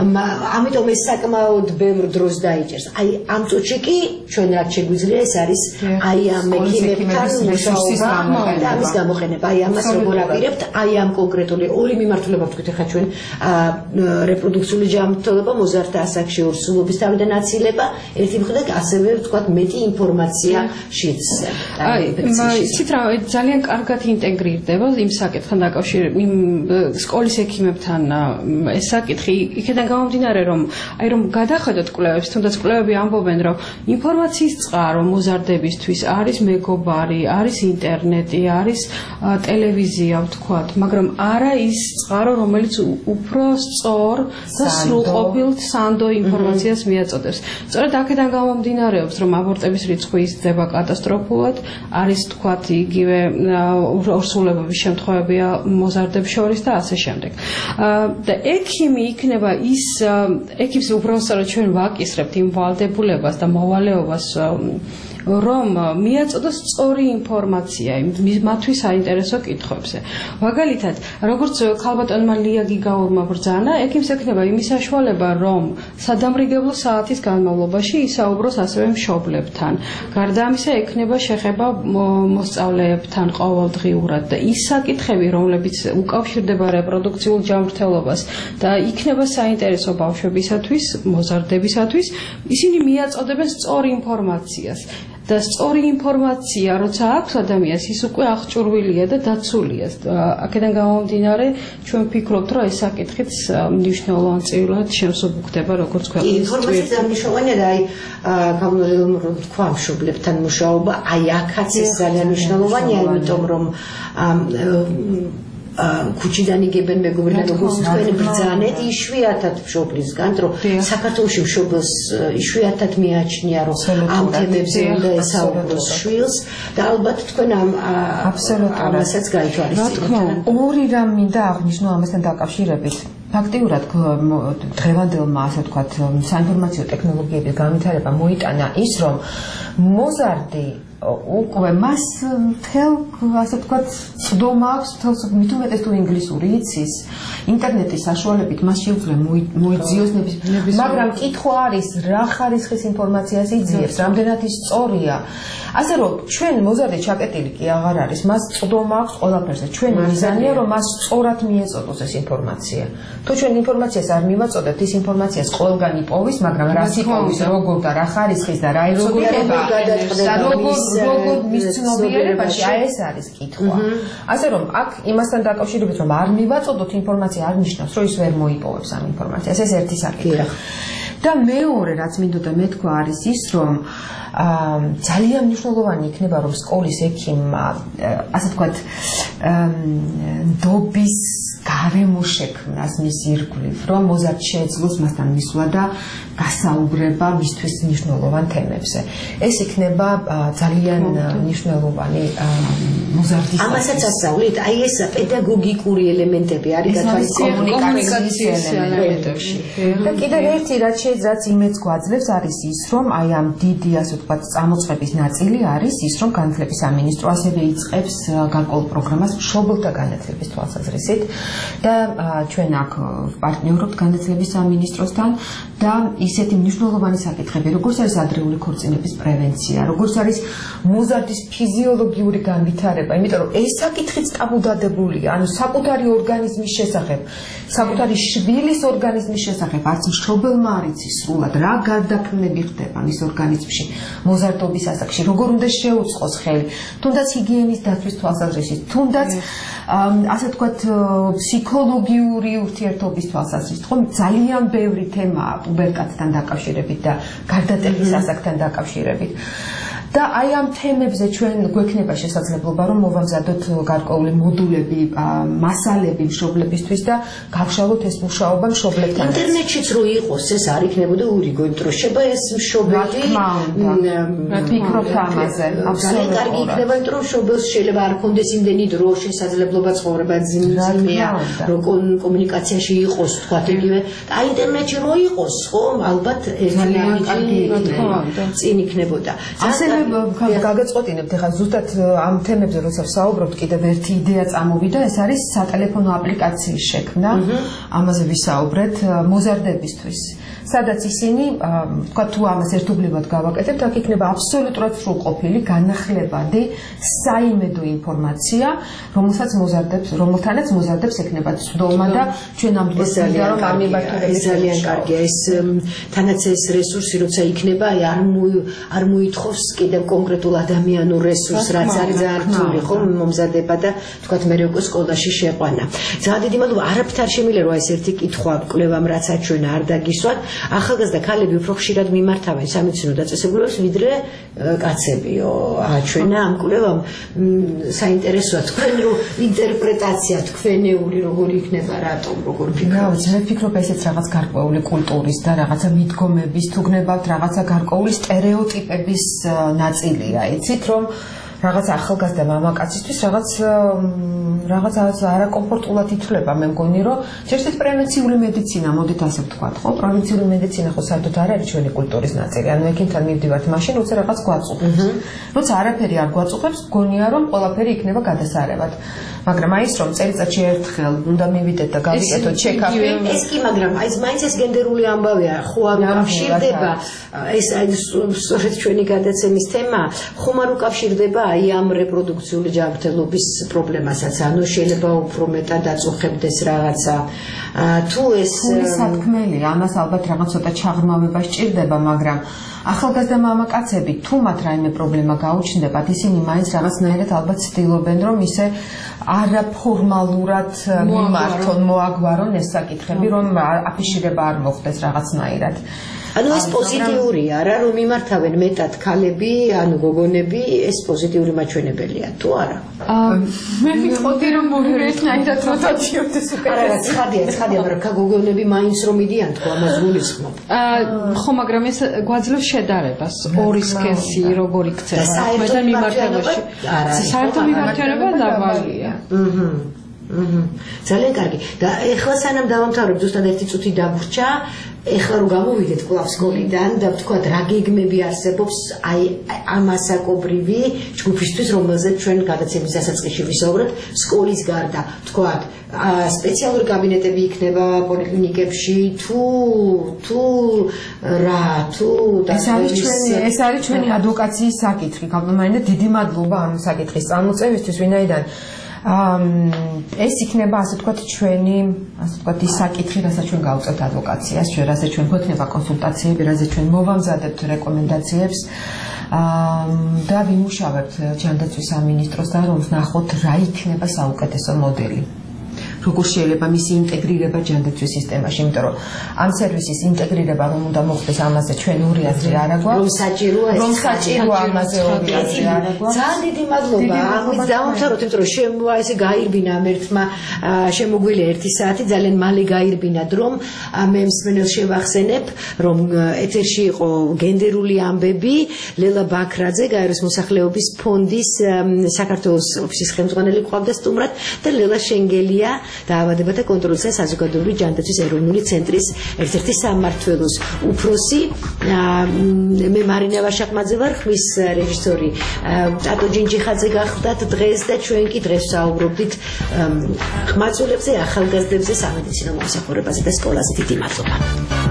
ამიტომ ეს საკმაოდ ბევრ დროს დაიჭერს. აი ამ წუთში კი ჩვენ რაც შეგვიძლია ეს არის აი ამ მექიმებთან მუშაობა და ამის გამოყენება. აი ამას როგორ აპირებთ, აი ამ კონკრეტული ორი მიმართულება ვთქვით ახლა ჩვენ რეპროდუქციული ჯანმრთელობა, მოზარდთა ასაკში ორსულობის თავიდან აცილება, ერთი მხრიდან ასევე ვთქვათ მეტი ინფორმაცია შიცზე. აი, იცით რა, ძალიან კარგად ინტეგრირდება იმ საკითხთან დაკავშირებით, იმ სკოლის ექიმებთან ეს საკითხი იქიდან გამომდინარე, რომ აი რომ გადახედოთ კვლევებს, თუნდაც კვლევები ამბობენ, რომ ინფორმაციის წყარო მოზარდებისთვის არის მეგობარი, არის ინტერნეტი, არის ტელევიზია, ვთქვათ, მაგრამ არა ის წყარო, რომელიც უფრო სწორ და სრულყოფილ სანდო ინფორმაციას მიაწოდებს. სწორედ აქედან გამომდინარეობს, რომ აბორტების რიცხვი იზრდება კატასტროფულად, არის ვთქვათ იგივე ორსულებების შემთხვევებია მოზარდებს შორის და ასე შემდეგ. და ექიმი იქნება ის ექიმს უბრალოდ ჩვენ ვაკისრებთ იმ ვალდებულებას და მოვალეობას რომ მიაწოდოს სწორი ინფორმაცია მათთვის საინტერესო კითხვებზე. მაგალითად, როგორც ქალბატონმა ლია გიგაურმა ბრძანა, ექიმს ექნება იმის საშუალება, რომ სადამრიგებლო საათის განმავლობაში ისაუბროს ასევე მშობლებთან. გარდა ამისა, ექნება შეხება მოსწავლეებთან ყოველდღიურად და ის საკითხები, რომლებიც უკავშირდება რეპროდუქციულ ჯანმრთელობას და იქნება საინტერესო ბავშვებისათვის, მოზარდებისათვის, ისინი მიაწოდებენ სწორ ინფორმაციას. და სწორი ინფორმაცია როცა აქვს ადამიანს ის უკვე აღჭურვილია და დაცულია. აქედან გამომდინარე ჩვენ ვფიქრობთ რომ ეს საკითხიც მნიშვნელოვან წილად შემსუბუქდება როგორც ქვეყნის ინფორმაციის აღნიშნავანია და აი გამონაკლისად თქვა მშობლებთან მუშაობა აი აქაც ეს ძალიან მნიშვნელოვანია იმიტომ რომ ქუჩიდან იგებენ მეგობრებთან როგორც თქვენ ბრძანეთ იშვიათად მშობლისგან რომ საქართველოში მშობელს იშვიათად მიაჩნია რომ ამ თემებზე უნდა ესაუბროს შვილს და ალბათ თქვენ ამ ამასაც გაითვალისწინებთ. რა თქმა უნდა ორი რამ მინდა აღნიშნო ამასთან დაკავშირებით. ფაქტიურად დღევანდელმა ასე ვთქვათ საინფორმაციო ტექნოლოგიების განვითარება მოიტანა ის რომ მოზარდი უკვე მას მთელ ასე ვთქვათ წვდომა აქვს მთელს მით უმეტეს თუ ინგლისური იცის ინტერნეტის საშუალებით მას შეუძლია მოიძიოს ნებისმიერ მაგრამ კითხვა არის რა ხარისხის ინფორმაციას იძიებს რამდენად ის სწორია ასე რომ ჩვენ მოზარდი ჩაკეტილი კი აღარ არის მას წვდომა აქვს ყველაფერზე ჩვენი მიზანია რომ მას სწორად მიეწოდოს ეს ინფორმაცია თუ ჩვენ ინფორმაციას არ მივაწოდებთ ის ინფორმაციას ყველგან იპოვის მაგრამ რას იპოვის როგორ და რა ხარისხის და რა ეროგირება და როგორ როგორ მის ცნობიერებაში აი ეს არის კითხვა. ასე რომ აქ იმასთან დაკავშირებით რომ არ მივაწოდოთ ინფორმაცია არ ნიშნავს რომ ის ვერ მოიპოვებს ამ ინფორმაციას ეს ერთი საკითხი. და მეორე რაც მინდოდა მეთქვა არის ის რომ ძალიან მნიშვნელოვანი იქნება რომ სკოლის ექიმმა ასე ვთქვათ ნდობის გარემო შექმნას მის ირგვლივ რომ მოზარდ შეეძლოს მასთან მისვლა და გასაუბრება მისთვის მნიშვნელოვან თემებზე. ეს იქნება ძალიან მნიშვნელოვანი მოზარდის ამასაც ასწავლით აი ეს პედაგოგიკური ელემენტები არის კომუნიკაციის ელემენტებში. და კიდევ ერთი რაც შეიძლება იმეც გვაძლევს არის ის რომ აი ამ დიდი ასე ვთქვათ წამოწყების ნაწილი არის ის რომ განათლების სამინისტრო ასევე იწყებს გარკვეულ პროგრამას მშობელთა განათლების თვალსაზრისით და ჩვენ აქ პარტნიორობთ განათლების სამინისტროსთან და ისეთი მნიშვნელოვანი საკითხები როგორც არის ადრეული ქორწინების პრევენცია როგორც არის მოზარდის ფიზიოლოგიური განვითარება იმიტომ რომ ეს საკითხიც ტაბუდადებულია ანუ საკუთარი ორგანიზმის შესახებ საკუთარი შვილის ორგანიზმის შესახებ არც მშობელმა არ იცის სრულად რა გარდაქმნები ხდება მის ორგანიზმში მოზარდობის ასაკში როგორ უნდა შეუწყოს ხელი თუნდაც ჰიგიენის დაცვის თვალსაზრისით თუნდაც ასე ვთქვათ ფსიქოლოგიური ურთიერთობის თვალსაზრისით ხომ ძალიან ბევრი თემაა პუბერტატთან დაკავშირებით და გარდატეხის ასაკთან დაკავშირებით და აი ამ თემებზე ჩვენ გვექნება შესაძლებლობა რომ მოვამზადოთ გარკვეული მოდულები მასალები მშობლებისთვის და გავშალოთ ეს მუშაობა მშობლებთან ინტერნეტშიც რო იყოს ეს არ იქნებოდა ურიგო იმიტომ რომ შეება ეს მშობელი ფიქრობთ ამაზე აბსოლუტურად კარგი იქნება იმიტომ რომ მშობელს შეიძლება არ ქონდეს იმდენი დრო შესაძლებლობა ცხოვრება ძიმეა რომ კომუნიკაციაში იყოს თქვა იგივე და ინტერნეტში რო იყოს ხომ ალბათ ეს ძალიან კარგი წინ იქნებოდა ასევე გაგეწყოტინებთ ახლა ზუსტად ამ თემებზე როცა ვსაუბრობთ კიდევ ერთი იდეა წამოვიდა ეს არის სატელეფონო აპლიკაციის შექმნა ამაზე ვისაუბრეთ მოზარდებისთვის სადაც ისინი თქვა თუ ამას ერთობლივად გავაკეთებთ აქ იქნება აბსოლუტურად სრულყოფილი განახლებადი საიმედო ინფორმაცია რომელსაც მოზარდებს რომელთანაც მოზარდებს ექნება ცდომა და ჩვენ ამ დროს მინდა რომ ამ მიმართულებით ძალიან კარგია ეს თანაც ეს რესურსი როცა იქნება აი არ არ მოითხოვს კიდევ კონკრეტულ ადამიანურ რესურსს რაც არის ძალიან რთული ხო მომზადება და თქვა მე უკვე სკოლაში შეყვანა ძალიან დიდი მადლობა არაფერ არ შემიძლია რომ ეს ერთი კითხვა კვლევამ რაცაც ჩვენ არ დაგისვათ ახალგაზრდა ქალები უფრო ხშირად მიმართავენ სამედიცინო დაწესებულებებს ვიდრე კაცებიო აჩვენა ამ კვლევამ საინტერესოა თქვენ რო ინტერპრეტაცია თქვენეული როგორი იქნება რატომ როგორ ფიქრობთ მე ვფიქრობ ესეც რაღაც გარკვეული კულტურის და რაღაცა მიდგომების თუ გნებავთ რაღაცა გარკვეული სტერეოტიპების ნაწილია იცით რომ რაღაც ახალგაზრდა მამაკაცისთვის რაღაც რაღაც არაკომფორტულად ითვლება მე მგონი რომ შეიძლება პრევენციული მედიცინა მოდით ასე ვთქვათ ხო პრევენციული მედიცინა ხო საერთოდ არ არის ჩვენი კულტურის ნაწილი ანუ ექიმთან მივდივართ მაშინ როცა რაღაც გვაწუხებს როცა არაფერი არ გვაწუხებს გონია რომ ყველაფერი იქნება გადასარევად მაგრამ აი ეს რომ წელიწადში ერთხელ უნდა მივიდეთ და გავიკეთოთ ჩეკაპი ეს კი მაგრამ აი მაინც ეს გენდერული ამბავია ხო არ უკავშირდება ეს აი სწორედ ჩვენი გადაცემის თემა ხომ არ უკავშირდება აი ამ რეპროდუქციული ჯანმრთელობის პრობლემასაც, ანუ შეიძლება უფრო მეტად აწუხებდეს რაღაცა. თუ ეს სათქმელი, ამას ალბათ რაღაც ცოტა ჩაღრმავება სჭირდება, მაგრამ ახალგაზრდა მამაკაცები თუ მათ რაიმე პრობლემა გაუჩნდებათ, ისინი მაინც რაღაცნაირად ალბათ ცდილობენ, რომ ისე არაფორმალურად მიმართონ, მოაგვარონ ეს საკითხები, რომ აფიშირება არ მოხდეს რაღაცნაირად. ანუ ეს პოზიტიურია რა, რომ მიმართავენ მეტად ქალები, ანუ გოგონები, ეს პოზიტიური მაჩვენებელია, თუ არა? მე ვიტყოდი, რომ მორიერთნაირად როტაციოდეს უკვე. არა, ცხადია, ცხადია, მაგრამ გოგონები მაინც რომ მიდიან თქო, ამას გულისხმობ. ხო, მაგრამ ეს გვაძლევს შედარებას, ორი სქესი როგორ იქცევა, მე მიმართებაში. საერთო მიმართება დაბალია. აჰა. აჰა. ძალიან კარგი. და ეხლა სანამ დავამთავრებ, ზუსტად ერთი წუთი დაგვრჩა. ეხლა რომ გამოვიდეთ კვლავ სკოლიდან და ვთქვათ რა გეგმები არსებობს აი ამასაკობრივი ჯგუფისთვის, რომელზეც ჩვენ გადაცემის დასაწყისში ვისაუბრეთ, სკოლის გარდა, ვთქვათ, სპეციალური კაბინეტები იქნება პოლიკლინიკებში, თუ თუ რა, თუ ეს არის ჩვენი ეს არის ჩვენი ადვოკაციის საკითხი. გამომაინდა დიდი მადლობა ამ საკითხის წარმოწევისთვის, ვინაიდან ეს იქნება ასე ვთქვათ ჩვენი ასე ვთქვათ ის საკითხი, რასაც ჩვენ გავუწევთ ადვოკაციას, რასაც ჩვენ გვექნება კონსულტაციები, რასაც ჩვენ მოვამზადებთ რეკომენდაციებს და ვიმუშავებთ ჯანდაცვის სამინისტროსთან, რომ ვნახოთ რა იქნება საუკეთესო მოდელი. როგორ შეიძლება მისი ინტეგრირება ჯანდაცვის სისტემაში, იმიტომ რომ ამ სერვისის ინტეგრირება რომ უნდა მოხდეს, ამაზე ჩვენ ორი აზრი არ აქვს. რომ საჭიროა ეს რომ საჭიროა ამაზე ორი აზრი არ აქვს. ძალიან დიდი მადლობა. ამით დავამთავროთ, იმიტომ რომ შემოა ესე გაირბინა ამ ერთმა შემოგვილია ერთი საათი, ძალიან მალე გაირბინათ, რომ მე მსმენელს შევახსენებ, რომ ეთერში იყო გენდერული ამბები, ლელა ბაქრაძე, გაეროს მოსახლეობის ფონდის საქართველოს ოფისის ხელმძღვანელი ყავდა სტუმრად და ლელა შენგელია დაავადებათა კონტროლის და საზოგადოებრივი ჯანდაცვის ეროვნული ცენტრის ერთ-ერთი სამმართველოს უფროსი. მე მარინა ვაშაყმაძე ვარ, ხმის რეჟისორი ტატო ჯინჯიხაძე გახლდათ დღეს და ჩვენ კი დღეს საუბრობდით ხმაწულებზე, ახალგაზრდებზე, სამედიცინო მომსახურებაზე და სკოლაზე. დიდი მადლობა.